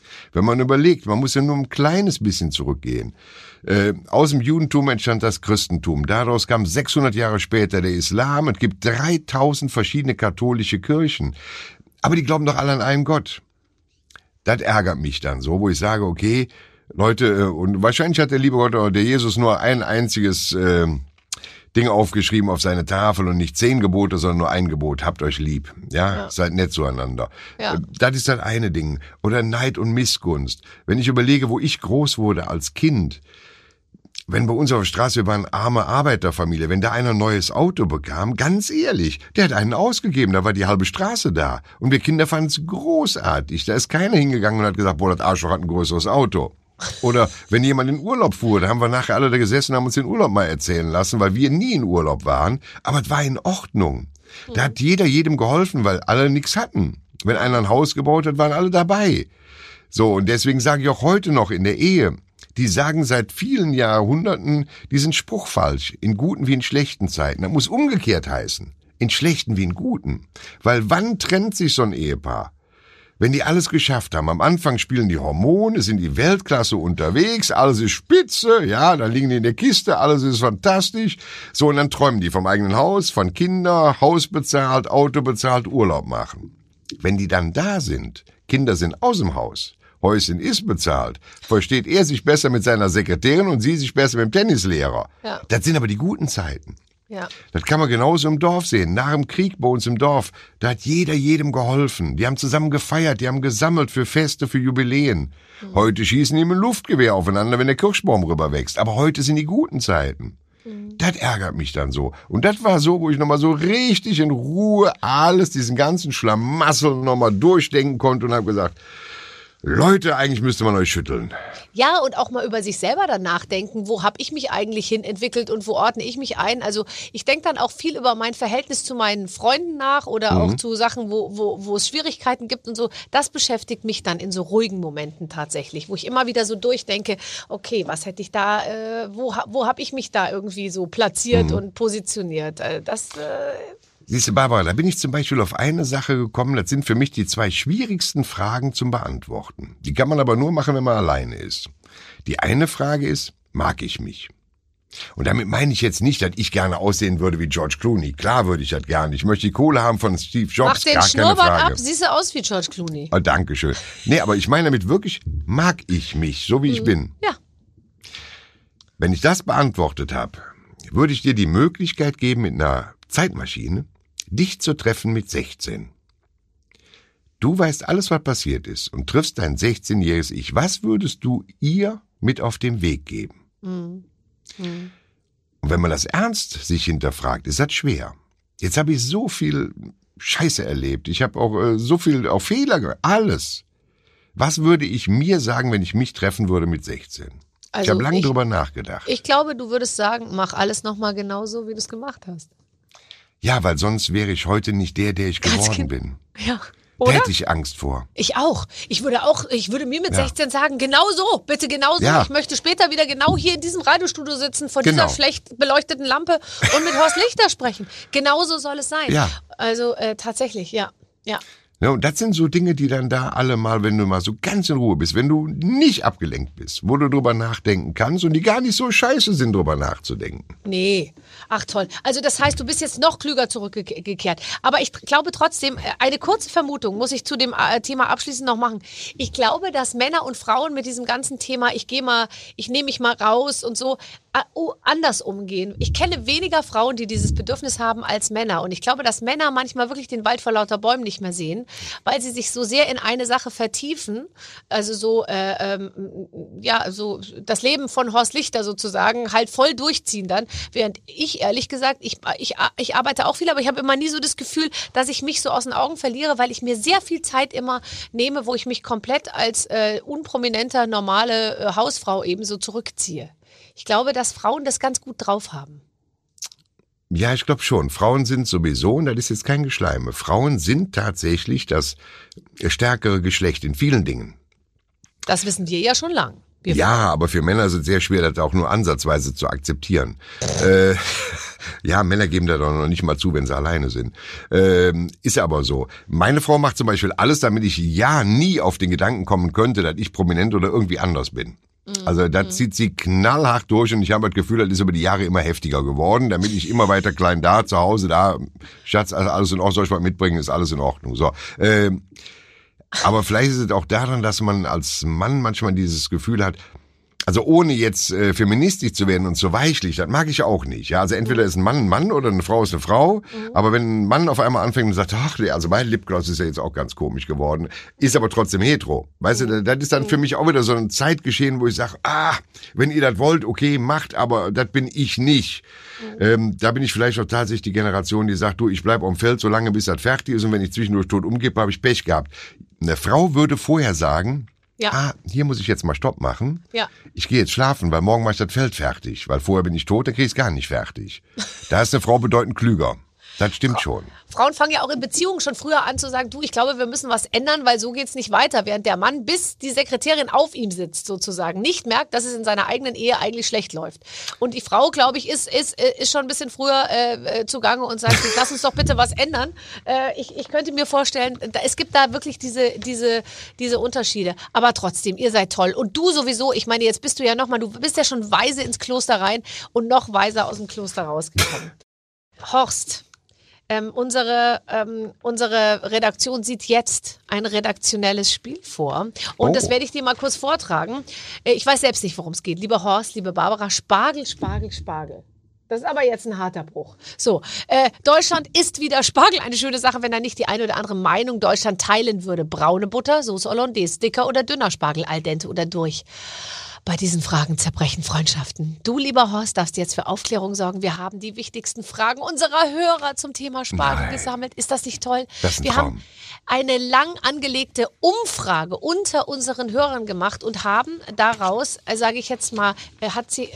Wenn man überlegt, man muss ja nur ein kleines bisschen zurückgehen. Äh, aus dem Judentum entstand das Christentum. Daraus kam sechshundert Jahre später der Islam. Es gibt dreitausend verschiedene katholische Kirchen. Aber die glauben doch alle an einen Gott. Das ärgert mich dann so, wo ich sage, okay, Leute, und wahrscheinlich hat der liebe Gott oder der Jesus nur ein einziges äh, Ding aufgeschrieben auf seine Tafel und nicht zehn Gebote, sondern nur ein Gebot. Habt euch lieb. Ja, ja. Seid nett zueinander. Ja. Das ist das eine Ding. Oder Neid und Missgunst. Wenn ich überlege, wo ich groß wurde als Kind, wenn bei uns auf der Straße, wir waren eine arme Arbeiterfamilie, wenn da einer ein neues Auto bekam, ganz ehrlich, der hat einen ausgegeben, da war die halbe Straße da. Und wir Kinder fanden es großartig. Da ist keiner hingegangen und hat gesagt, boah, das Arschloch hat ein größeres Auto. Oder wenn jemand in Urlaub fuhr, da haben wir nachher alle da gesessen und haben uns den Urlaub mal erzählen lassen, weil wir nie in Urlaub waren. Aber es war in Ordnung. Da hat jeder jedem geholfen, weil alle nichts hatten. Wenn einer ein Haus gebaut hat, waren alle dabei. So, und deswegen sage ich auch heute noch in der Ehe, die sagen seit vielen Jahrhunderten diesen Spruch falsch, in guten wie in schlechten Zeiten. Das muss umgekehrt heißen, in schlechten wie in guten. Weil wann trennt sich so ein Ehepaar? Wenn die alles geschafft haben, am Anfang spielen die Hormone, sind die Weltklasse unterwegs, alles ist spitze, ja, dann liegen die in der Kiste, alles ist fantastisch. So, und dann träumen die vom eigenen Haus, von Kinder, Haus bezahlt, Auto bezahlt, Urlaub machen. Wenn die dann da sind, Kinder sind aus dem Haus, Häuschen ist bezahlt, versteht er sich besser mit seiner Sekretärin und sie sich besser mit dem Tennislehrer. Ja. Das sind aber die guten Zeiten. Ja. Das kann man genauso im Dorf sehen. Nach dem Krieg bei uns im Dorf, da hat jeder jedem geholfen. Die haben zusammen gefeiert, die haben gesammelt für Feste, für Jubiläen. Mhm. Heute schießen die mit dem Luftgewehr aufeinander, wenn der Kirschbaum rüberwächst. Aber heute sind die guten Zeiten. Mhm. Das ärgert mich dann so. Und das war so, wo ich nochmal so richtig in Ruhe alles, diesen ganzen Schlamassel nochmal durchdenken konnte und habe gesagt, Leute, eigentlich müsste man euch schütteln. Ja, und auch mal über sich selber dann nachdenken, wo habe ich mich eigentlich hin entwickelt und wo ordne ich mich ein. Also ich denke dann auch viel über mein Verhältnis zu meinen Freunden nach oder mhm. auch zu Sachen, wo, wo, wo es Schwierigkeiten gibt und so. Das beschäftigt mich dann in so ruhigen Momenten tatsächlich, wo ich immer wieder so durchdenke, okay, was hätte ich da, äh, wo, wo habe ich mich da irgendwie so platziert mhm. und positioniert. Äh, das... Äh, Siehst du, Barbara, da bin ich zum Beispiel auf eine Sache gekommen, das sind für mich die zwei schwierigsten Fragen zum Beantworten. Die kann man aber nur machen, wenn man alleine ist. Die eine Frage ist, mag ich mich? Und damit meine ich jetzt nicht, dass ich gerne aussehen würde wie George Clooney. Klar würde ich das gerne. Ich möchte die Kohle haben von Steve Jobs, Mach den gar keine Schnurrbart Frage. ab, siehst du aus wie George Clooney. Oh, Dankeschön. Nee, aber ich meine damit wirklich, mag ich mich, so wie ich mhm. bin? Ja. Wenn ich das beantwortet habe, würde ich dir die Möglichkeit geben, mit einer Zeitmaschine dich zu treffen mit sechzehn. Du weißt alles, was passiert ist und triffst dein sechzehnjähriges Ich. Was würdest du ihr mit auf den Weg geben? Mhm. Mhm. Und wenn man das ernst sich hinterfragt, ist das schwer. Jetzt habe ich so viel Scheiße erlebt. Ich habe auch äh, so viel auf Fehler gemacht. Alles. Was würde ich mir sagen, wenn ich mich treffen würde mit sechzehn? Also ich habe lange drüber nachgedacht. Ich glaube, du würdest sagen, mach alles nochmal genauso, wie du es gemacht hast. Ja, weil sonst wäre ich heute nicht der, der ich geworden kind- bin. Ja. Oder? Da hätte ich Angst vor. Ich auch. Ich würde auch, ich würde mir mit ja. sechzehn sagen, genau so, bitte genau so. Ja. Ich möchte später wieder genau hier in diesem Radiostudio sitzen, vor genau. dieser schlecht beleuchteten Lampe und mit Horst Lichter sprechen. Genauso soll es sein. Ja. Also äh, tatsächlich, ja. Ja. Ja, und das sind so Dinge, die dann da alle mal, wenn du mal so ganz in Ruhe bist, wenn du nicht abgelenkt bist, wo du drüber nachdenken kannst und die gar nicht so scheiße sind, drüber nachzudenken. Nee. Ach toll. Also das heißt, du bist jetzt noch klüger zurückgekehrt. Aber ich glaube trotzdem, eine kurze Vermutung muss ich zu dem Thema abschließend noch machen. Ich glaube, dass Männer und Frauen mit diesem ganzen Thema, ich gehe mal, ich nehme mich mal raus und so, anders umgehen. Ich kenne weniger Frauen, die dieses Bedürfnis haben als Männer. Und ich glaube, dass Männer manchmal wirklich den Wald vor lauter Bäumen nicht mehr sehen, weil sie sich so sehr in eine Sache vertiefen. Also so, äh, ähm, ja, so das Leben von Horst Lichter sozusagen halt voll durchziehen dann. Während ich, ehrlich gesagt, ich, ich, ich arbeite auch viel, aber ich habe immer nie so das Gefühl, dass ich mich so aus den Augen verliere, weil ich mir sehr viel Zeit immer nehme, wo ich mich komplett als äh, unprominenter, normale äh, Hausfrau eben so zurückziehe. Ich glaube, dass Frauen das ganz gut drauf haben. Ja, ich glaube schon. Frauen sind sowieso, und das ist jetzt kein Geschleime, Frauen sind tatsächlich das stärkere Geschlecht in vielen Dingen. Das wissen wir ja schon lang. Wir ja, aber für Männer ist es sehr schwer, das auch nur ansatzweise zu akzeptieren. äh, Ja, Männer geben da doch noch nicht mal zu, wenn sie alleine sind. Ähm, ist aber so. Meine Frau macht zum Beispiel alles, damit ich ja nie auf den Gedanken kommen könnte, dass ich prominent oder irgendwie anders bin. Also das zieht sie knallhart durch und ich habe das Gefühl, das ist über die Jahre immer heftiger geworden, damit ich immer weiter klein da, zu Hause da, Schatz, also alles in Ordnung, soll ich mal mitbringen, ist alles in Ordnung. So. Ähm, aber vielleicht ist es auch daran, dass man als Mann manchmal dieses Gefühl hat, also ohne jetzt äh, feministisch zu werden und so weichlich, das mag ich auch nicht. Ja, also entweder ist ein Mann ein Mann oder eine Frau ist eine Frau. Mhm. Aber wenn ein Mann auf einmal anfängt und sagt, ach, also mein Lipgloss ist ja jetzt auch ganz komisch geworden, ist aber trotzdem hetero. Weißt mhm. du, das ist dann für mich auch wieder so ein Zeitgeschehen, wo ich sage, ah, wenn ihr das wollt, okay, macht, aber das bin ich nicht. Mhm. Ähm, da bin ich vielleicht auch tatsächlich die Generation, die sagt, du, ich bleib am Feld, solange bis das fertig ist und wenn ich zwischendurch tot umgebe, habe ich Pech gehabt. Eine Frau würde vorher sagen, ja. Ah, hier muss ich jetzt mal Stopp machen. Ja. Ich gehe jetzt schlafen, weil morgen mache ich das Feld fertig. Weil vorher bin ich tot, dann kriege ich es gar nicht fertig. Da ist eine Frau bedeutend klüger. Das stimmt Fra- schon. Frauen fangen ja auch in Beziehungen schon früher an zu sagen, du, ich glaube, wir müssen was ändern, weil so geht's nicht weiter. Während der Mann, bis die Sekretärin auf ihm sitzt, sozusagen, nicht merkt, dass es in seiner eigenen Ehe eigentlich schlecht läuft. Und die Frau, glaube ich, ist, ist, ist schon ein bisschen früher äh, zugange und sagt, lass uns doch bitte was ändern. Äh, ich, ich könnte mir vorstellen, da, es gibt da wirklich diese, diese, diese Unterschiede. Aber trotzdem, ihr seid toll. Und du sowieso, ich meine, jetzt bist du ja nochmal, du bist ja schon weise ins Kloster rein und noch weiser aus dem Kloster rausgekommen. Horst. Ähm, unsere, ähm, unsere Redaktion sieht jetzt ein redaktionelles Spiel vor. Und oh. das werde ich dir mal kurz vortragen. Äh, ich weiß selbst nicht, worum es geht. Lieber Horst, liebe Barbara, Spargel, Spargel, Spargel. Das ist aber jetzt ein harter Bruch. So, äh, Deutschland isst wieder Spargel. Eine schöne Sache, wenn da nicht die eine oder andere Meinung Deutschland teilen würde. Braune Butter, Soße Hollandaise, dicker oder dünner Spargel, al dente oder durch. Bei diesen Fragen zerbrechen Freundschaften. Du, lieber Horst, darfst jetzt für Aufklärung sorgen. Wir haben die wichtigsten Fragen unserer Hörer zum Thema Spargel Nein. gesammelt. Ist das nicht toll? Das ist ein Wir Traum. haben eine lang angelegte Umfrage unter unseren Hörern gemacht und haben daraus, äh, sage ich jetzt mal, äh, hat sie äh,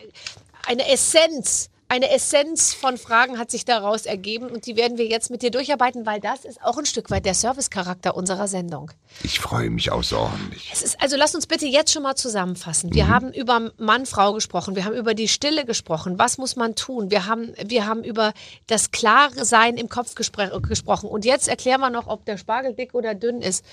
eine Essenz Eine Essenz von Fragen hat sich daraus ergeben und die werden wir jetzt mit dir durcharbeiten, weil das ist auch ein Stück weit der Servicecharakter unserer Sendung. Ich freue mich außerordentlich. Es ist, also lass uns bitte jetzt schon mal zusammenfassen. Wir mhm. haben über Mann-Frau gesprochen, wir haben über die Stille gesprochen, was muss man tun? Wir haben, wir haben über das klare Sein im Kopf gespr- gesprochen und jetzt erklären wir noch, ob der Spargel dick oder dünn ist.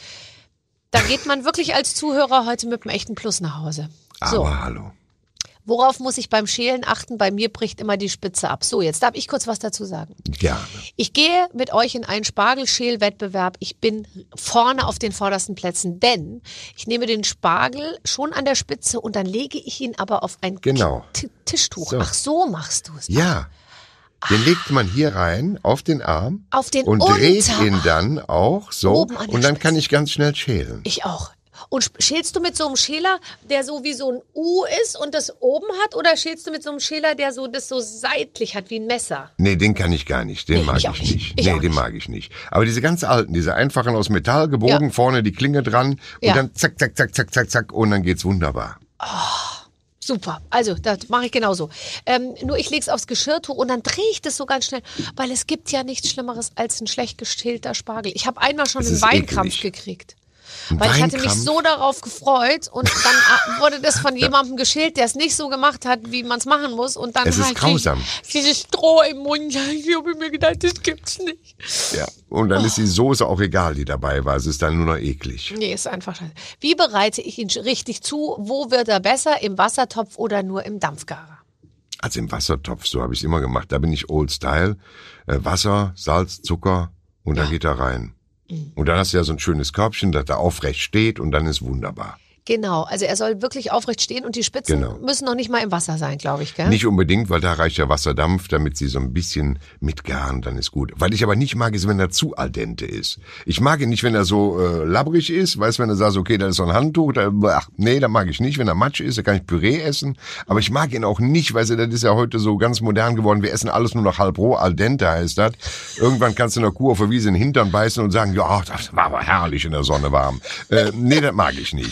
Da geht man wirklich als Zuhörer heute mit einem echten Plus nach Hause. So. Aber hallo. Worauf muss ich beim Schälen achten? Bei mir bricht immer die Spitze ab. So, jetzt darf ich kurz was dazu sagen. Gerne. Ich gehe mit euch in einen Spargelschälwettbewerb. Ich bin vorne auf den vordersten Plätzen, denn ich nehme den Spargel schon an der Spitze und dann lege ich ihn aber auf ein genau. T- Tischtuch. So. Ach, so machst du es. Ja. Den legt man hier rein, auf den Arm. Auf den und Unterarm. dreht ihn dann auch so. Oben an der und dann Spitze. kann ich ganz schnell schälen. Ich auch. Und schälst du mit so einem Schäler, der so wie so ein U ist und das oben hat, oder schälst du mit so einem Schäler, der so das so seitlich hat wie ein Messer? Nee, den kann ich gar nicht. Den nee, mag ich, ich, auch nicht. nicht. Ich nee, auch den nicht. mag ich nicht. Aber diese ganz alten, diese einfachen aus Metall gebogen, ja. vorne die Klinge dran und ja. dann zack, zack, zack, zack, zack, zack und dann geht's wunderbar. Oh. Super, also das mache ich genauso. Ähm, nur ich lege es aufs Geschirrtuch und dann drehe ich das so ganz schnell, weil es gibt ja nichts Schlimmeres als ein schlecht geschälter Spargel. Ich habe einmal schon das einen Weinkrampf eklig. gekriegt. Ein Weil Weinkrampf? ich hatte mich so darauf gefreut und dann wurde das von jemandem geschält, der es nicht so gemacht hat, wie man es machen muss. Und dann es ist halt grausam. Dieses Stroh im Mund. Ich habe mir gedacht, das gibt's nicht. Ja, und dann oh. ist die Soße auch egal, die dabei war. Es ist dann nur noch eklig. Nee, ist einfach scheiße. Wie bereite ich ihn richtig zu? Wo wird er besser? Im Wassertopf oder nur im Dampfgarer? Also im Wassertopf, so habe ich es immer gemacht. Da bin ich Old Style. Äh, Wasser, Salz, Zucker und ja. dann geht er rein. Und dann hast du ja so ein schönes Körbchen, das da aufrecht steht und dann ist wunderbar. Genau, also er soll wirklich aufrecht stehen und die Spitzen genau. müssen noch nicht mal im Wasser sein, glaube ich, gell? Nicht unbedingt, weil da reicht ja Wasserdampf, damit sie so ein bisschen mitgaren, dann ist gut. Weil ich aber nicht mag, ist, wenn er zu al dente ist. Ich mag ihn nicht, wenn er so äh, labbrig ist, weißt, wenn du sagst, okay, da ist so ein Handtuch, da, ach, nee, da mag ich nicht. Wenn er matsch ist, da kann ich Püree essen. Aber ich mag ihn auch nicht, weißt du, das ist ja heute so ganz modern geworden. Wir essen alles nur noch halb roh, al dente heißt das. Irgendwann kannst du einer Kuh auf der Wiese in den Hintern beißen und sagen, ja, das war aber herrlich in der Sonne warm. Äh, nee, das mag ich nicht. Das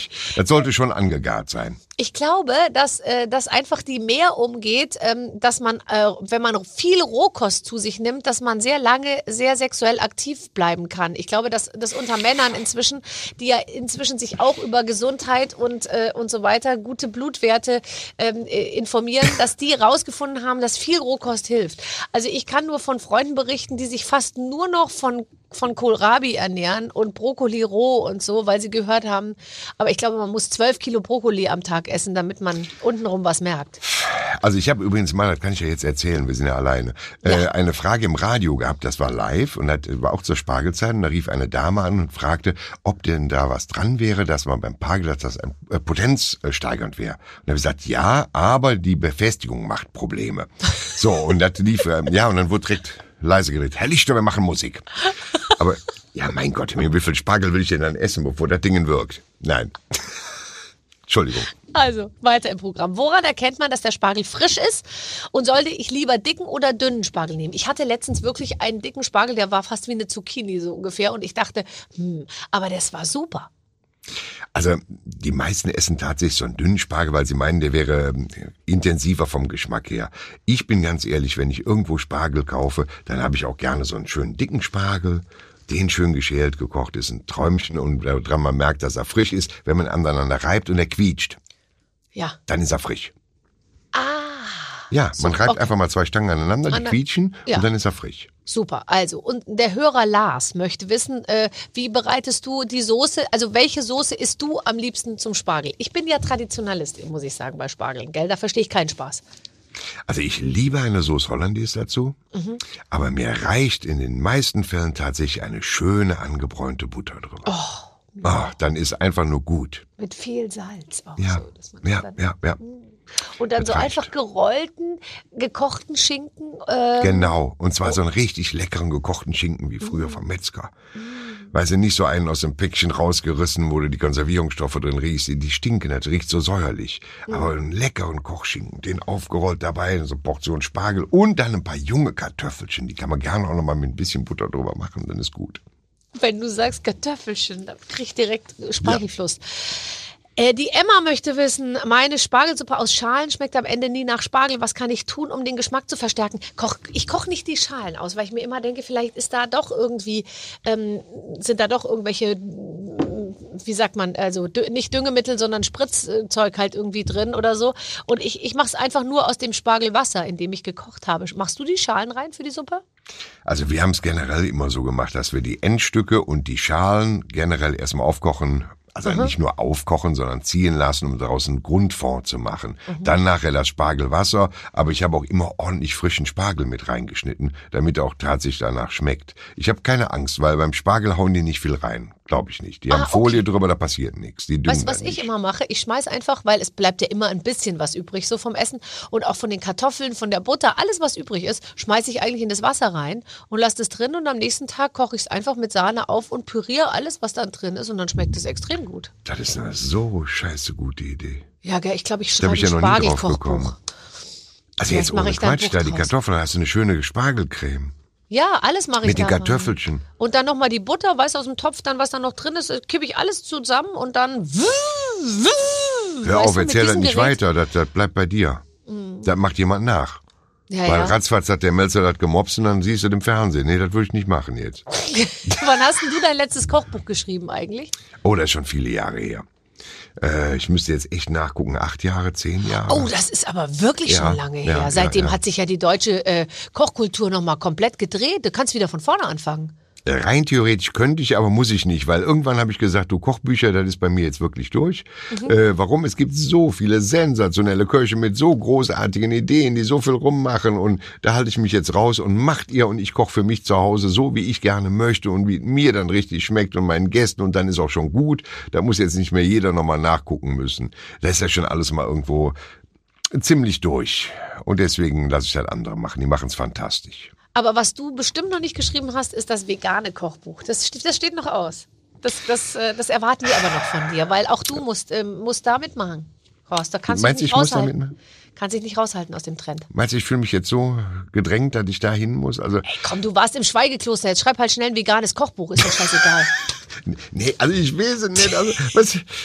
Das sollte schon angegart sein. Ich glaube, dass äh, das einfach die mehr umgeht, ähm, dass man, äh, wenn man viel Rohkost zu sich nimmt, dass man sehr lange sehr sexuell aktiv bleiben kann. Ich glaube, dass das unter Männern inzwischen, die ja inzwischen sich auch über Gesundheit und äh, und so weiter, gute Blutwerte ähm, informieren, dass die rausgefunden haben, dass viel Rohkost hilft. Also ich kann nur von Freunden berichten, die sich fast nur noch von von Kohlrabi ernähren und Brokkoli roh und so, weil sie gehört haben, aber ich glaube, man muss zwölf Kilo Brokkoli am Tag essen, damit man untenrum was merkt. Also ich habe übrigens mal, das kann ich ja jetzt erzählen, wir sind ja alleine, ja. Äh, eine Frage im Radio gehabt, das war live und das war auch zur Spargelzeit und da rief eine Dame an und fragte, ob denn da was dran wäre, dass man beim Spargel, dass das ein, äh, potenzsteigernd wäre. Und da habe ich gesagt, ja, aber die Befestigung macht Probleme. So, und das lief, äh, ja, und dann wurde direkt leise geredet. Herr Lichter, wir machen Musik. Aber, ja, mein Gott, wie viel Spargel will ich denn dann essen, bevor das Ding wirkt? Nein. Entschuldigung. Also, weiter im Programm. Woran erkennt man, dass der Spargel frisch ist? Und sollte ich lieber dicken oder dünnen Spargel nehmen? Ich hatte letztens wirklich einen dicken Spargel, der war fast wie eine Zucchini so ungefähr. Und ich dachte, hm, aber das war super. Also die meisten essen tatsächlich so einen dünnen Spargel, weil sie meinen, der wäre intensiver vom Geschmack her. Ich bin ganz ehrlich, wenn ich irgendwo Spargel kaufe, dann habe ich auch gerne so einen schönen dicken Spargel, den schön geschält, gekocht ist, ein Träumchen und daran man merkt, dass er frisch ist, wenn man aneinander reibt und er quietscht. Ja. Dann ist er frisch. Ah. Ja, man so, reibt okay. einfach mal zwei Stangen aneinander, die Anna, quietschen ja. und dann ist er frisch. Super, also und der Hörer Lars möchte wissen, äh, wie bereitest du die Soße, also welche Soße isst du am liebsten zum Spargel? Ich bin ja Traditionalist, muss ich sagen, bei Spargeln, gell? Da verstehe ich keinen Spaß. Also ich liebe eine Sauce Hollandaise dazu, mhm. aber mir reicht in den meisten Fällen tatsächlich eine schöne angebräunte Butter drüber. Oh, oh, dann ist einfach nur gut. Mit viel Salz auch ja, so. Dass man ja, dann, ja, ja. Und dann das so reicht. einfach gerollten, gekochten Schinken. Ähm, genau, und zwar oh. so einen richtig leckeren gekochten Schinken wie früher mm. vom Metzger. Mm. Weißt du, nicht so einen aus dem Päckchen rausgerissen, wo du die Konservierungsstoffe drin riechst, die stinken, das riecht so säuerlich. Mm. Aber einen leckeren Kochschinken, den aufgerollt dabei, so eine Portion Spargel und dann ein paar junge Kartoffelchen, die kann man gerne auch noch mal mit ein bisschen Butter drüber machen, dann ist gut. Wenn du sagst Kartoffelchen, dann krieg ich direkt Speichelfluss. Ja. Äh, die Emma möchte wissen, meine Spargelsuppe aus Schalen schmeckt am Ende nie nach Spargel. Was kann ich tun, um den Geschmack zu verstärken? Koch, ich koche nicht die Schalen aus, weil ich mir immer denke, vielleicht ist da doch irgendwie, ähm, sind da doch irgendwelche, wie sagt man, also dü- nicht Düngemittel, sondern Spritzzeug halt irgendwie drin oder so. Und ich, ich mache es einfach nur aus dem Spargelwasser, in dem ich gekocht habe. Machst du die Schalen rein für die Suppe? Also wir haben es generell immer so gemacht, dass wir die Endstücke und die Schalen generell erstmal aufkochen. Also mhm. nicht nur aufkochen, sondern ziehen lassen, um daraus einen Grundfond zu machen. Mhm. Dann nachher das Spargelwasser, aber ich habe auch immer ordentlich frischen Spargel mit reingeschnitten, damit er auch tatsächlich danach schmeckt. Ich habe keine Angst, weil beim Spargel hauen die nicht viel rein. Glaube ich nicht. Die ah, haben Folie okay. drüber, da passiert nichts. Die weißt du, was ich immer mache? Ich schmeiß einfach, weil es bleibt ja immer ein bisschen was übrig, so vom Essen und auch von den Kartoffeln, von der Butter, alles was übrig ist, schmeiße ich eigentlich in das Wasser rein und lasse das drin und am nächsten Tag koche ich es einfach mit Sahne auf und püriere alles, was da drin ist und dann schmeckt es extrem gut. Das ist eine so scheiße gute Idee. Ja, gell, ich glaube, ich schreibe ein ja Spargelkochbuch. Also jetzt ohne Quatsch, da die Kartoffeln, hast du eine schöne Spargelcreme. Ja, alles mache ich mit den da Kartoffelchen. Rein. Und dann nochmal die Butter, weißt du, aus dem Topf, dann was da noch drin ist, kippe ich alles zusammen und dann hör auf, erzähl das nicht Gerät. weiter, das, das bleibt bei dir. Mm. Das macht jemand nach. Ja, Weil ja. ratzfatz hat der Melzer das gemobst und dann siehst du im Fernsehen. Nee, das würde ich nicht machen jetzt. Wann hast denn du dein letztes Kochbuch geschrieben eigentlich? Oh, das ist schon viele Jahre her. Äh, ich müsste jetzt echt nachgucken, acht Jahre, zehn Jahre. Oh, das ist aber wirklich ja, schon lange her. Ja, Seitdem ja, ja. hat sich ja die deutsche äh, Kochkultur nochmal komplett gedreht. Du kannst wieder von vorne anfangen. Rein theoretisch könnte ich, aber muss ich nicht, weil irgendwann habe ich gesagt, du Kochbücher, das ist bei mir jetzt wirklich durch. Mhm. Äh, warum? Es gibt so viele sensationelle Köche mit so großartigen Ideen, die so viel rummachen und da halte ich mich jetzt raus und macht ihr und ich koche für mich zu Hause so, wie ich gerne möchte und wie mir dann richtig schmeckt und meinen Gästen und dann ist auch schon gut. Da muss jetzt nicht mehr jeder nochmal nachgucken müssen. Da ist ja schon alles mal irgendwo ziemlich durch und deswegen lasse ich halt andere machen. Die machen es fantastisch. Aber was du bestimmt noch nicht geschrieben hast, ist das vegane Kochbuch. Das, das steht noch aus. Das, das, das erwarten wir aber noch von dir, weil auch du musst, ähm, musst da mitmachen, Horst. Da kannst Meinst du nicht ich raushalten. Muss da mitmachen? Kannst dich nicht raushalten aus dem Trend. Meinst du, ich fühle mich jetzt so gedrängt, dass ich da hin muss? Also, Ey, komm, du warst im Schweigekloster. Jetzt schreib halt schnell ein veganes Kochbuch. Ist doch scheißegal. Nee, also ich weiß es nicht. Also, was,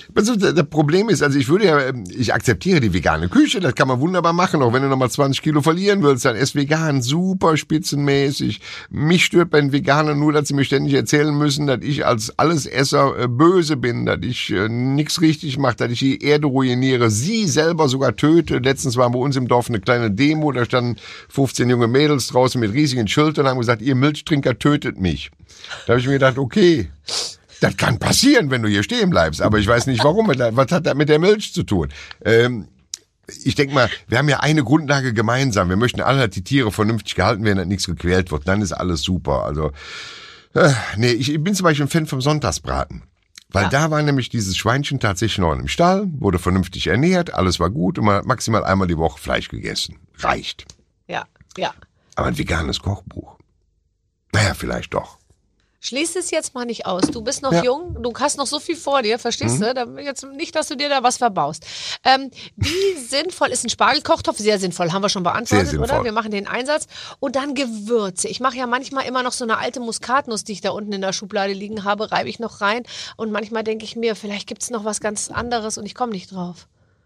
Also, das Problem ist, also ich würde ja, ich akzeptiere die vegane Küche, das kann man wunderbar machen, auch wenn du nochmal zwanzig Kilo verlieren willst, dann ess vegan, super spitzenmäßig. Mich stört bei den Veganern nur, dass sie mir ständig erzählen müssen, dass ich als Allesesser äh, böse bin, dass ich äh, nichts richtig mache, dass ich die Erde ruiniere, sie selber sogar töte. Letztens war bei uns im Dorf eine kleine Demo, da standen fünfzehn junge Mädels draußen mit riesigen Schildern und haben gesagt, ihr Milchtrinker tötet mich. Da habe ich mir gedacht, okay, das kann passieren, wenn du hier stehen bleibst, aber ich weiß nicht warum. Was hat das mit der Milch zu tun? Ähm, ich denke mal, wir haben ja eine Grundlage gemeinsam. Wir möchten alle, dass die Tiere vernünftig gehalten werden, dass nichts gequält wird. Dann ist alles super. Also, äh, nee, ich bin zum Beispiel ein Fan vom Sonntagsbraten. Weil ja. da war nämlich dieses Schweinchen tatsächlich noch im Stall, wurde vernünftig ernährt, alles war gut und man hat maximal einmal die Woche Fleisch gegessen. Reicht. Ja, ja. Aber ein veganes Kochbuch? Naja, vielleicht doch. Schließ es jetzt mal nicht aus. Du bist noch Ja. jung, du hast noch so viel vor dir, verstehst Mhm. du? Jetzt nicht, dass du dir da was verbaust. Ähm, wie sinnvoll ist ein Spargelkochtopf? Sehr sinnvoll, haben wir schon beantwortet, Sehr oder? sinnvoll. Wir machen den Einsatz. Und dann Gewürze. Ich mache ja manchmal immer noch so eine alte Muskatnuss, die ich da unten in der Schublade liegen habe, reibe ich noch rein. Und manchmal denke ich mir, vielleicht gibt's noch was ganz anderes und ich komme nicht drauf.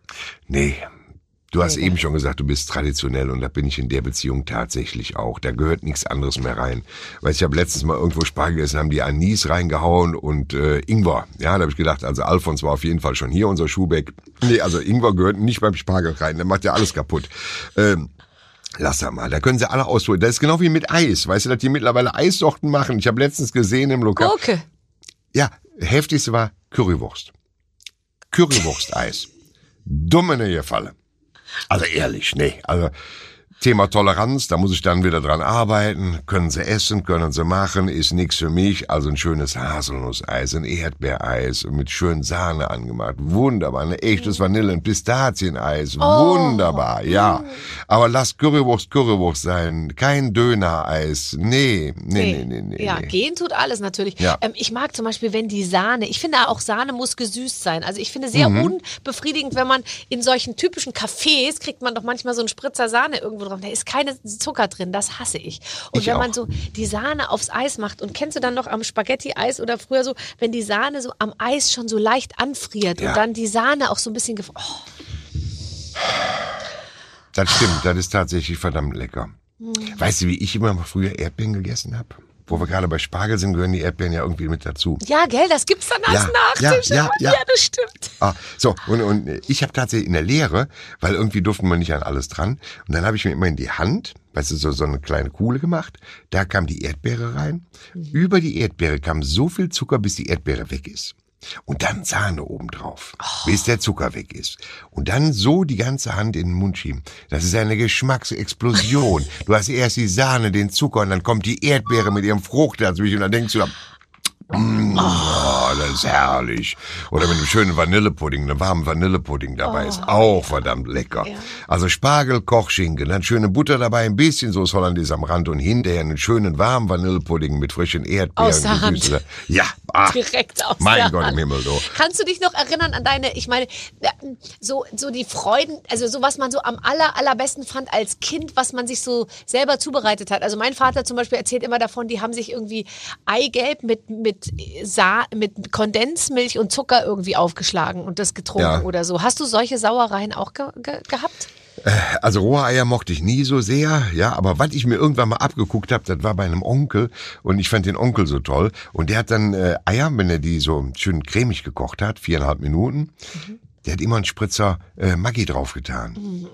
Nee. Du hast Nee. eben schon gesagt, du bist traditionell und da bin ich in der Beziehung tatsächlich auch. Da gehört nichts anderes mehr rein. Weil ich habe letztens mal irgendwo Spargel gegessen, haben die Anis reingehauen und äh, Ingwer. Ja, da habe ich gedacht, also Alfons war auf jeden Fall schon hier, unser Schuhbeck. Nee, also Ingwer gehört nicht beim Spargel rein, der macht ja alles kaputt. Ähm, Lass das mal, da können sie alle ausprobieren. Das ist genau wie mit Eis. Weißt du, dass die mittlerweile Eissorten machen? Ich habe letztens gesehen im Lokal. Gurke. Ja, heftigste war Currywurst. Currywursteis. Dumme neue Falle. Also ehrlich, nee. Also Thema Toleranz, da muss ich dann wieder dran arbeiten. Können sie essen, können sie machen, ist nix für mich. Also ein schönes Haselnusseis, ein Erdbeereis mit schön Sahne angemacht. Wunderbar, ein echtes Vanille- und Pistazieneis. Oh. Wunderbar, ja. Aber lass Currywurst Currywurst sein. Kein Dönereis. Nee, nee, nee, nee, nee. Ja, nee. gehen tut alles natürlich. Ja. Ähm, ich mag zum Beispiel, wenn die Sahne, ich finde auch Sahne muss gesüßt sein. Also ich finde sehr Mhm. unbefriedigend, wenn man in solchen typischen Cafés kriegt man doch manchmal so einen Spritzer Sahne irgendwo drauf. Da ist keine Zucker drin, das hasse ich. Und Ich wenn auch. man so die Sahne aufs Eis macht und kennst du dann noch am Spaghetti-Eis oder früher so, wenn die Sahne so am Eis schon so leicht anfriert Ja. und dann die Sahne auch so ein bisschen, gef- oh, Das stimmt, das ist tatsächlich verdammt lecker. Weißt du, wie ich immer früher Erdbeeren gegessen habe? Wo wir gerade bei Spargel sind, gehören die Erdbeeren ja irgendwie mit dazu. ja, gell, das gibt's dann als Ja, Nachtisch. ja, ja, immer. ja. ja, das stimmt. Ah, so, und, und ich habe tatsächlich in der Lehre, weil irgendwie durften wir nicht an alles dran, und dann habe ich mir immer in die Hand, weißt du, so, so eine kleine Kuhle gemacht, da kam die Erdbeere rein, über die Erdbeere kam so viel Zucker, bis die Erdbeere weg ist. Und dann Sahne obendrauf, bis der Zucker weg ist. Und dann so die ganze Hand in den Mund schieben. Das ist eine Geschmacksexplosion. Du hast erst die Sahne, den Zucker und dann kommt die Erdbeere mit ihrem Frucht dazwischen und dann denkst du, da, Mm, oh, das ist herrlich. Oder mit einem schönen Vanillepudding, einem warmen Vanillepudding dabei ist auch verdammt lecker. Ja. Also Spargel, Kochschinken, dann schöne Butter dabei, ein bisschen Soße Hollandaise am Rand und hinterher einen schönen warmen Vanillepudding mit frischen Erdbeeren. Aus der Hand. Gesüßte- Ja, ach, Direkt aus mein der Gott Hand. im Himmel, so. Kannst du dich noch erinnern an deine, ich meine, ja, so, so die Freuden, also so was man so am aller, allerbesten fand als Kind, was man sich so selber zubereitet hat. Also mein Vater zum Beispiel erzählt immer davon, die haben sich irgendwie Eigelb mit, mit, Sa mit Kondensmilch und Zucker irgendwie aufgeschlagen und das getrunken Ja. oder so. Hast du solche Sauereien auch ge ge gehabt? Also rohe Eier mochte ich nie so sehr, ja, aber was ich mir irgendwann mal abgeguckt habe, das war bei einem Onkel und ich fand den Onkel so toll und der hat dann äh, Eier, wenn er die so schön cremig gekocht hat, viereinhalb Minuten, mhm. der hat immer einen Spritzer äh, Maggi draufgetan. Mhm.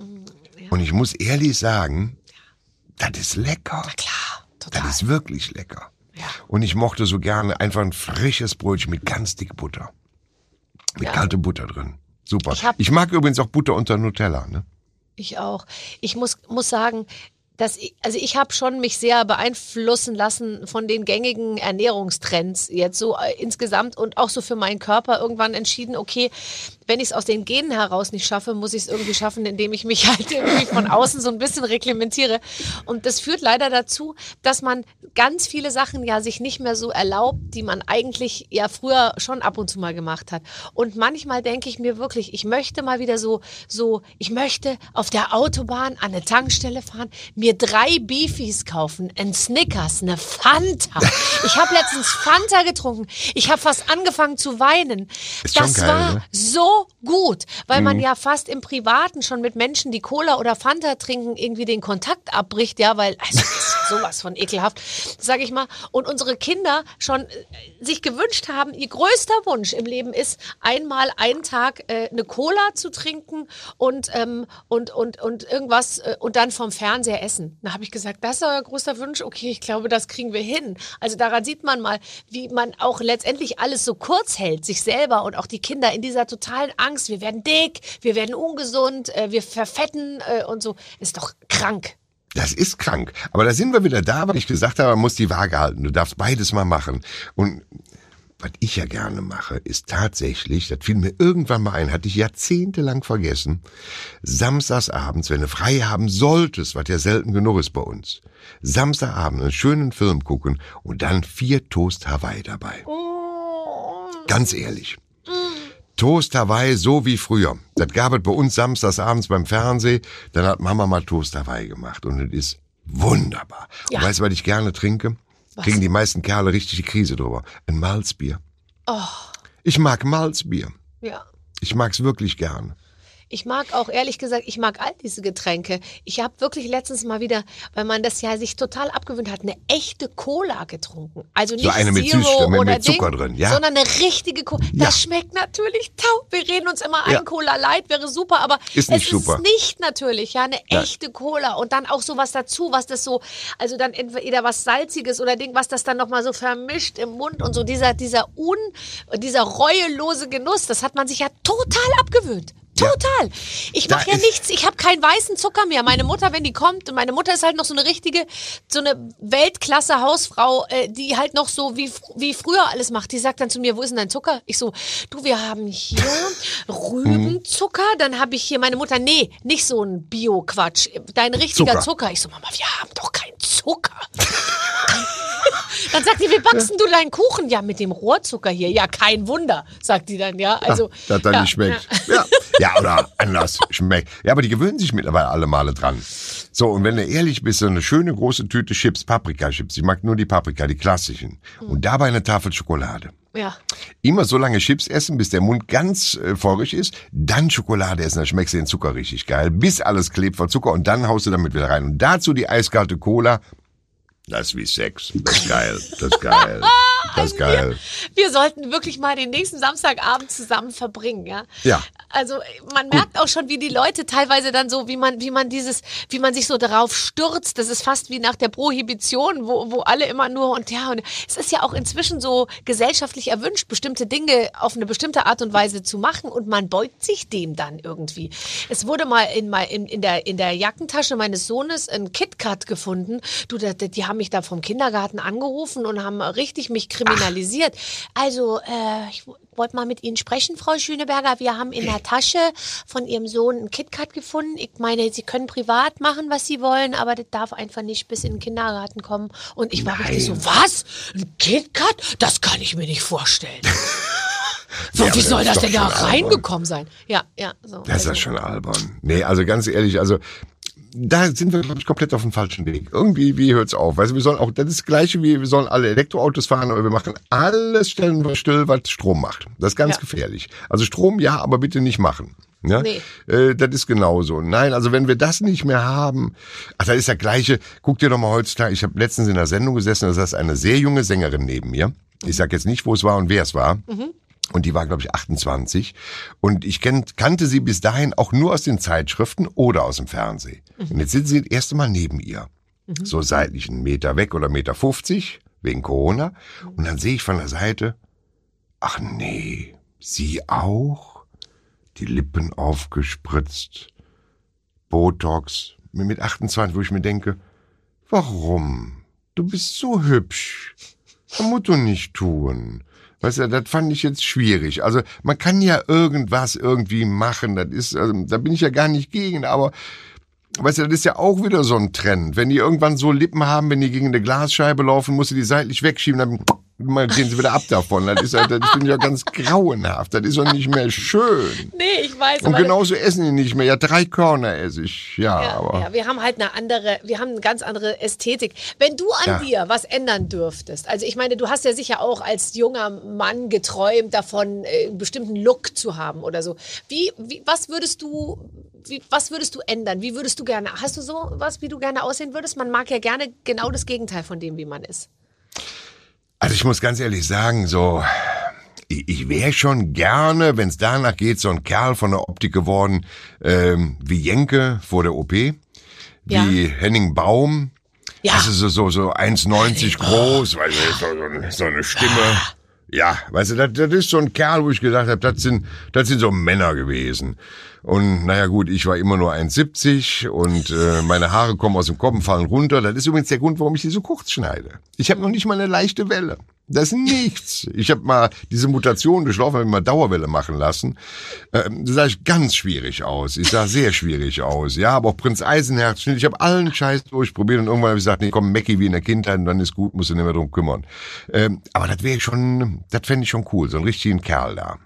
Ja. Und ich muss ehrlich sagen, das ist lecker. Na klar, total. Das ist wirklich lecker. Ja. Und ich mochte so gerne einfach ein frisches Brötchen mit ganz dick Butter. Mit Ja. kalter Butter drin. Super. Ich hab- ich mag übrigens auch Butter unter Nutella, ne? Ich auch. Ich muss, muss sagen, dass ich, also ich habe schon mich sehr beeinflussen lassen von den gängigen Ernährungstrends jetzt so äh, insgesamt und auch so für meinen Körper irgendwann entschieden, okay, wenn ich es aus den Genen heraus nicht schaffe, muss ich es irgendwie schaffen, indem ich mich halt irgendwie von außen so ein bisschen reglementiere. Und das führt leider dazu, dass man ganz viele Sachen ja sich nicht mehr so erlaubt, die man eigentlich ja früher schon ab und zu mal gemacht hat. Und manchmal denke ich mir wirklich, ich möchte mal wieder so, so, ich möchte auf der Autobahn an eine Tankstelle fahren, mir mir drei Beefies kaufen, ein Snickers, eine Fanta. Ich habe letztens Fanta getrunken. Ich habe fast angefangen zu weinen. Ist schon das geil, war ne? so gut, weil Mhm. man ja fast im Privaten schon mit Menschen, die Cola oder Fanta trinken, irgendwie den Kontakt abbricht, ja, weil, also, das ist ja sowas von ekelhaft, sag ich mal. Und unsere Kinder schon äh, sich gewünscht haben, ihr größter Wunsch im Leben ist, einmal einen Tag äh, eine Cola zu trinken und, ähm, und, und, und irgendwas äh, und dann vom Fernseher essen. Da habe ich gesagt, das ist euer größter Wunsch? Okay, ich glaube, das kriegen wir hin. Also daran sieht man mal, wie man auch letztendlich alles so kurz hält, sich selber und auch die Kinder in dieser totalen Angst. Wir werden dick, wir werden ungesund, äh, wir verfetten äh, und so. Ist doch krank. Das ist krank. Aber da sind wir wieder da, weil ich gesagt habe, man muss die Waage halten. Du darfst beides mal machen. Und was ich ja gerne mache, ist tatsächlich, das fiel mir irgendwann mal ein, hatte ich jahrzehntelang vergessen, samstagsabends, wenn du frei haben solltest, was ja selten genug ist bei uns, Samstagabend einen schönen Film gucken und dann vier Toast Hawaii dabei. Ganz ehrlich. Toast Hawaii, so wie früher. Das gab es bei uns samstagsabends beim Fernsehen. Dann hat Mama mal Toast Hawaii gemacht. Und es ist wunderbar. Ja. Und weißt du, was ich gerne trinke? Was? Kriegen die meisten Kerle richtig die Krise drüber. Ein Malzbier. Oh, Ich mag Malzbier. ja. Ich mag's wirklich gern. Ich mag auch, ehrlich gesagt, ich mag all diese Getränke. Ich habe wirklich letztens mal wieder, weil man das ja sich total abgewöhnt hat, eine echte Cola getrunken. Also nicht So eine mit Zero Süß- mit- oder mit Zucker Ding, drin, ja. sondern eine richtige Cola. Ja. Das schmeckt natürlich taub. Wir reden uns immer ein, Ja. Cola Light wäre super, aber Ist nicht es super. ist nicht natürlich, ja, eine Nein. echte Cola und dann auch sowas dazu, was das so, also dann entweder was Salziges oder Ding, was das dann nochmal so vermischt im Mund und so dieser, dieser un, dieser reuelose Genuss, das hat man sich ja total abgewöhnt. Total. Ich Da mache ja ist- nichts, ich habe keinen weißen Zucker mehr. Meine Mutter, wenn die kommt, und meine Mutter ist halt noch so eine richtige, so eine Weltklasse-Hausfrau, äh, die halt noch so wie, fr- wie früher alles macht. Die sagt dann zu mir, wo ist denn dein Zucker? Ich so, du, wir haben hier Rübenzucker, dann habe ich hier meine Mutter, nee, nicht so ein Bio-Quatsch, dein richtiger Zucker. Zucker. Ich so, Mama, wir haben doch keinen Zucker. Dann sagt die, wie backst denn du deinen Kuchen? Ja, mit dem Rohrzucker hier. Ja, kein Wunder, sagt die dann, ja. Also, dass dann ja, nicht schmeckt. Ja. ja, oder anders schmeckt. Ja, aber die gewöhnen sich mittlerweile alle Male dran. So, und wenn du ehrlich bist, so eine schöne große Tüte Chips, Paprika-Chips, ich mag nur die Paprika, die klassischen. Und dabei eine Tafel Schokolade. Ja. Immer so lange Chips essen, bis der Mund ganz äh, feurig ist, dann Schokolade essen, dann schmeckst du den Zucker richtig geil, bis alles klebt vor Zucker und dann haust du damit wieder rein. Und dazu die eiskalte Cola. Das ist wie Sex. Das ist geil. Das ist geil. Das ist geil. Wir sollten wirklich mal den nächsten Samstagabend zusammen verbringen, ja. Ja. Also man merkt auch schon, wie die Leute teilweise dann so, wie man, wie man dieses, wie man sich so darauf stürzt. Das ist fast wie nach der Prohibition, wo, wo alle immer nur und ja. Und es ist ja auch inzwischen so gesellschaftlich erwünscht, bestimmte Dinge auf eine bestimmte Art und Weise zu machen und man beugt sich dem dann irgendwie. Es wurde mal in, mal in, in der in der Jackentasche meines Sohnes ein KitKat gefunden. Du, da, die haben mich da vom Kindergarten angerufen und haben richtig mich kriminalisiert. Also, äh, ich wollte mal mit Ihnen sprechen, Frau Schöneberger. Wir haben in der Tasche von Ihrem Sohn ein KitKat gefunden. Ich meine, Sie können privat machen, was Sie wollen, aber das darf einfach nicht bis in den Kindergarten kommen. Und ich war Nein. richtig so, was? Ein KitKat? Das kann ich mir nicht vorstellen. So, Ja, aber wie das soll ist das doch denn da schon albern. reingekommen sein? Ja, ja. So. Das ist ja Also, schon albern. Nee, also ganz ehrlich, also da sind wir, glaube ich, komplett auf dem falschen Weg. Irgendwie, wie hört's auf? Weißt du, wir sollen auch, das ist das Gleiche wie, wir sollen alle Elektroautos fahren, aber wir machen alles stellen wir still, was Strom macht. Das ist ganz Ja. gefährlich. Also Strom ja, aber bitte nicht machen. Ja? Nee. Äh, das ist genauso. Nein, also wenn wir das nicht mehr haben, ach, das ist das Gleiche. Guck dir doch mal heutzutage, ich habe letztens in einer Sendung gesessen, da saß eine sehr junge Sängerin neben mir. Ich sag jetzt nicht, wo es war und wer es war. Mhm. Und die war, glaube ich, achtundzwanzig. Und ich kennt, kannte sie bis dahin auch nur aus den Zeitschriften oder aus dem Fernsehen. Mhm. Und jetzt sitzt sie das erste Mal neben ihr. So seitlich einen Meter weg oder Meter fünfzig, wegen Corona. Und dann sehe ich von der Seite, ach nee, sie auch? Die Lippen aufgespritzt, Botox, mit achtundzwanzig, wo ich mir denke, warum? Du bist so hübsch. Das musst du nicht tun. Weißt du, das fand ich jetzt schwierig. Also man kann ja irgendwas irgendwie machen, das ist, also, da bin ich ja gar nicht gegen, aber weißt du, das ist ja auch wieder so ein Trend. Wenn die irgendwann so Lippen haben, wenn die gegen eine Glasscheibe laufen, musst du die seitlich wegschieben, dann mal gehen Sie wieder ab davon. Das ist ja, das finde ich ja ganz grauenhaft. Das ist doch nicht mehr schön. Nee, ich weiß. Und genauso essen die nicht mehr. Ja, drei Körner esse ich. Ja, ja, aber. Ja, wir haben halt eine andere, wir haben eine ganz andere Ästhetik. Wenn du an Ja. dir was ändern dürftest, also ich meine, du hast ja sicher auch als junger Mann geträumt davon, äh, einen bestimmten Look zu haben oder so. Wie, wie was würdest du, wie, was würdest du ändern? Wie würdest du gerne, hast du so was, wie du gerne aussehen würdest? Man mag ja gerne genau das Gegenteil von dem, wie man ist. Also ich muss ganz ehrlich sagen, so, ich, ich wäre schon gerne, wenn es danach geht, so ein Kerl von der Optik geworden, ähm, wie Jenke vor der O P, wie Ja. Henning Baum. Ja. Also so, so, so eins neunzig groß, weißt du, so, so, eine- so eine Stimme. Ja, weißt du, das, das ist so ein Kerl, wo ich gesagt habe, das sind, das sind so Männer gewesen. Und naja gut, ich war immer nur eins siebzig und äh, meine Haare kommen aus dem Kopf und fallen runter. Das ist übrigens der Grund, warum ich die so kurz schneide. Ich habe noch nicht mal eine leichte Welle. Das ist nichts. Ich habe mal diese Mutation durchlaufen, habe mal Dauerwelle machen lassen. Ähm, da sah ich ganz schwierig aus. Ich sah sehr schwierig aus. Ja, aber auch Prinz Eisenherz Schnitt. Ich habe allen Scheiß durchprobiert und irgendwann habe ich gesagt, nee, komm, Mackie wie in der Kindheit und dann ist gut, musst du nicht mehr drum kümmern. Ähm, aber das wäre schon, das fände ich schon cool, so einen richtigen Kerl da.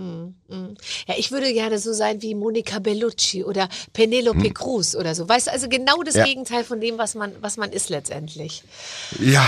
Ja, ich würde gerne so sein wie Monica Bellucci oder Penelope Cruz oder so. Weißt du, also genau das Ja. Gegenteil von dem, was man, was man ist letztendlich. Ja.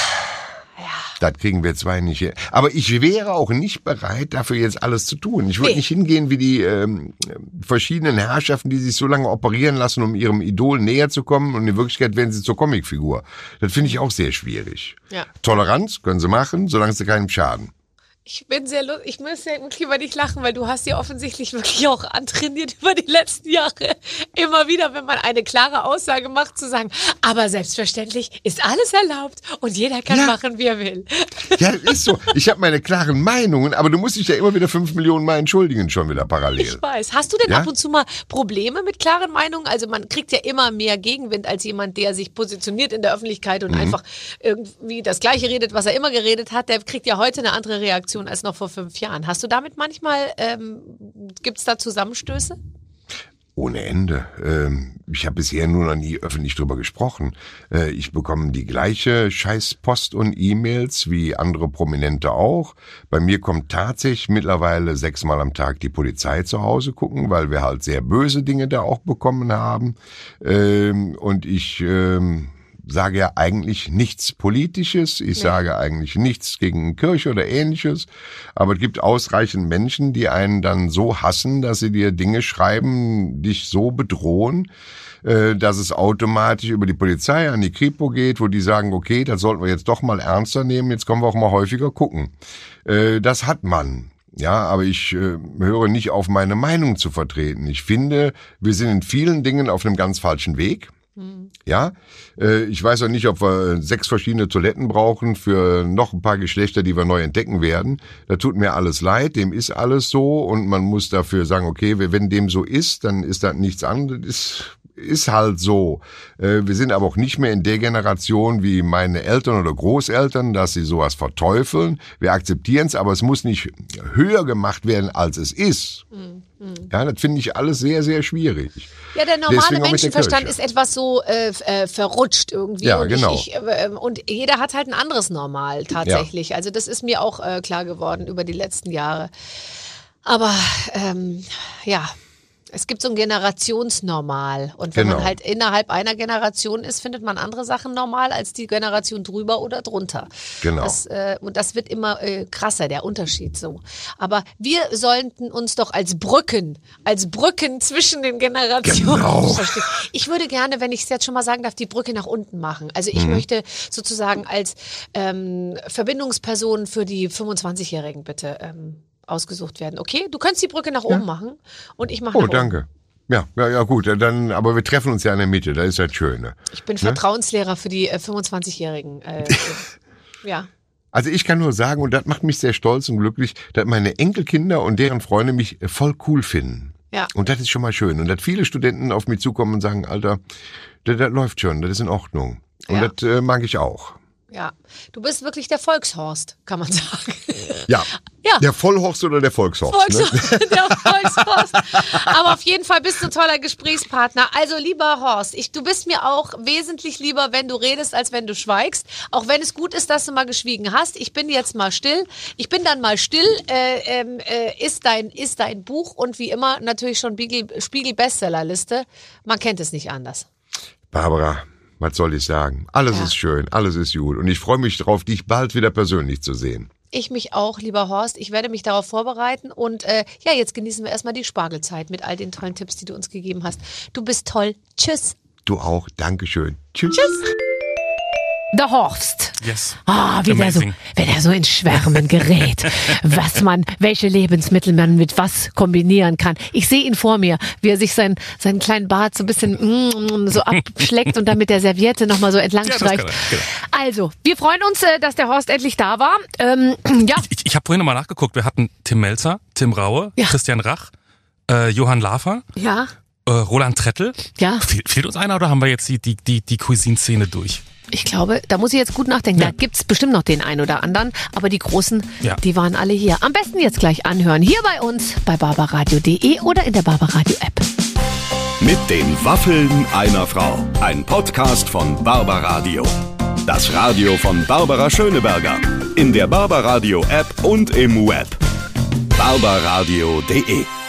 Das kriegen wir zwei nicht hin. Aber ich wäre auch nicht bereit, dafür jetzt alles zu tun. Ich würde Nee. nicht hingehen wie die ähm, verschiedenen Herrschaften, die sich so lange operieren lassen, um ihrem Idol näher zu kommen. Und in Wirklichkeit werden sie zur Comicfigur. Das finde ich auch sehr schwierig. Ja. Toleranz können sie machen, solange sie keinem schaden. Ich bin sehr lustig. Ich muss ja wirklich über dich lachen, weil du hast ja offensichtlich wirklich auch antrainiert über die letzten Jahre. Immer wieder, wenn man eine klare Aussage macht, zu sagen, aber selbstverständlich ist alles erlaubt und jeder kann Ja. machen, wie er will. Ja, das ist so. Ich habe meine klaren Meinungen, aber du musst dich ja immer wieder fünf Millionen Mal entschuldigen, schon wieder parallel. Ich weiß. Hast du denn Ja? ab und zu mal Probleme mit klaren Meinungen? Also man kriegt ja immer mehr Gegenwind als jemand, der sich positioniert in der Öffentlichkeit und Mhm. einfach irgendwie das Gleiche redet, was er immer geredet hat. Der kriegt ja heute eine andere Reaktion als noch vor fünf Jahren. Hast du damit manchmal, ähm, gibt es da Zusammenstöße? Ohne Ende. Ähm, ich habe bisher nur noch nie öffentlich drüber gesprochen. Äh, ich bekomme die gleiche Scheißpost und E-Mails wie andere Prominente auch. Bei mir kommt tatsächlich mittlerweile sechsmal am Tag die Polizei zu Hause gucken, weil wir halt sehr böse Dinge da auch bekommen haben. Ähm, und ich ähm, sage ja eigentlich nichts Politisches, ich sage eigentlich nichts gegen Kirche oder Ähnliches, aber es gibt ausreichend Menschen, die einen dann so hassen, dass sie dir Dinge schreiben, dich so bedrohen, äh, dass es automatisch über die Polizei an die Kripo geht, wo die sagen, okay, das sollten wir jetzt doch mal ernster nehmen, jetzt können wir auch mal häufiger gucken. Äh, das hat man. Ja, aber ich äh, höre nicht auf, meine Meinung zu vertreten. Ich finde, wir sind in vielen Dingen auf einem ganz falschen Weg. Ja, äh, ich weiß auch nicht, ob wir sechs verschiedene Toiletten brauchen für noch ein paar Geschlechter, die wir neu entdecken werden. Da tut mir alles leid, dem ist alles so und man muss dafür sagen, okay, wenn dem so ist, dann ist das nichts anderes. Ist, ist halt so. Äh, wir sind aber auch nicht mehr in der Generation wie meine Eltern oder Großeltern, dass sie sowas verteufeln. Wir akzeptieren es, aber es muss nicht höher gemacht werden, als es ist. Ja, das finde ich alles sehr, sehr schwierig. Ja, der normale Deswegen auch mit der Menschenverstand Kirche. ist etwas so äh, äh, verrutscht irgendwie. Ja, und genau. Ich, ich, äh, und jeder hat halt ein anderes Normal tatsächlich. Also das ist mir auch äh, klar geworden über die letzten Jahre. Aber ähm, ja, es gibt so ein Generationsnormal. Und wenn Genau. man halt innerhalb einer Generation ist, findet man andere Sachen normal als die Generation drüber oder drunter. Genau. Das, äh, und das wird immer äh, krasser, der Unterschied so. Aber wir sollten uns doch als Brücken, als Brücken zwischen den Generationen Genau. verstehen. Ich würde gerne, wenn ich es jetzt schon mal sagen darf, die Brücke nach unten machen. Also ich Mhm. möchte sozusagen als ähm, Verbindungsperson für die fünfundzwanzigjährigen bitte ähm, ausgesucht werden. Okay, du könntest die Brücke nach oben machen und ich mache Oh, nach unten. danke. Ja, ja, ja, gut, dann, aber wir treffen uns ja in der Mitte, das ist das Schöne. Ich bin Vertrauenslehrer für die äh, fünfundzwanzigjährigen. Äh, ja. Also ich kann nur sagen, und das macht mich sehr stolz und glücklich, dass meine Enkelkinder und deren Freunde mich voll cool finden. Ja. Und das ist schon mal schön. Und dass viele Studenten auf mich zukommen und sagen, Alter, das, das läuft schon, das ist in Ordnung. Und Ja. das äh, mag ich auch. Ja, du bist wirklich der Volkshorst, kann man sagen. Ja, Ja. der Vollhorst oder der Volkshorst. Volkshorst, Ne? der Volkshorst. Aber auf jeden Fall bist du ein toller Gesprächspartner. Also lieber Horst, ich, du bist mir auch wesentlich lieber, wenn du redest, als wenn du schweigst. Auch wenn es gut ist, dass du mal geschwiegen hast. Ich bin jetzt mal still. Ich bin dann mal still. Äh, äh, ist, dein, ist dein Buch und wie immer natürlich schon Spiegel, Spiegel-Bestsellerliste. Man kennt es nicht anders. Barbara, was soll ich sagen? Alles Ja. ist schön, alles ist gut. Und ich freue mich drauf, dich bald wieder persönlich zu sehen. Ich mich auch, lieber Horst. Ich werde mich darauf vorbereiten. Und äh, ja, jetzt genießen wir erstmal die Spargelzeit mit all den tollen Tipps, die du uns gegeben hast. Du bist toll. Tschüss. Du auch. Dankeschön. Tschüss. Tschüss. Der Horst. Yes. Ah, wie der so, Amazing. wenn er so ins Schwärmen gerät, was man, welche Lebensmittel man mit was kombinieren kann. Ich sehe ihn vor mir, wie er sich seinen, seinen kleinen Bart so ein bisschen mm, so abschleckt und dann mit der Serviette nochmal so entlang Ja, das streicht. kann er, genau. Also, wir freuen uns, äh, dass der Horst endlich da war. Ähm, ja, Ich, ich habe vorhin nochmal nachgeguckt. Wir hatten Tim Melzer, Tim Raue, Ja. Christian Rach, äh, Johann Lafer, ja, äh, Roland Trettel. ja. Fehl, fehlt uns einer oder haben wir jetzt die, die, die, die Cuisine-Szene durch? Ich glaube, da muss ich jetzt gut nachdenken. Ja. Da gibt's bestimmt noch den einen oder anderen, aber die Großen, Ja. die waren alle hier. Am besten jetzt gleich anhören. Hier bei uns bei barbaradio punkt de oder in der Barbaradio App. Mit den Waffeln einer Frau. Ein Podcast von Barbaradio. Das Radio von Barbara Schöneberger. In der Barbaradio App und im Web. barbaradio punkt de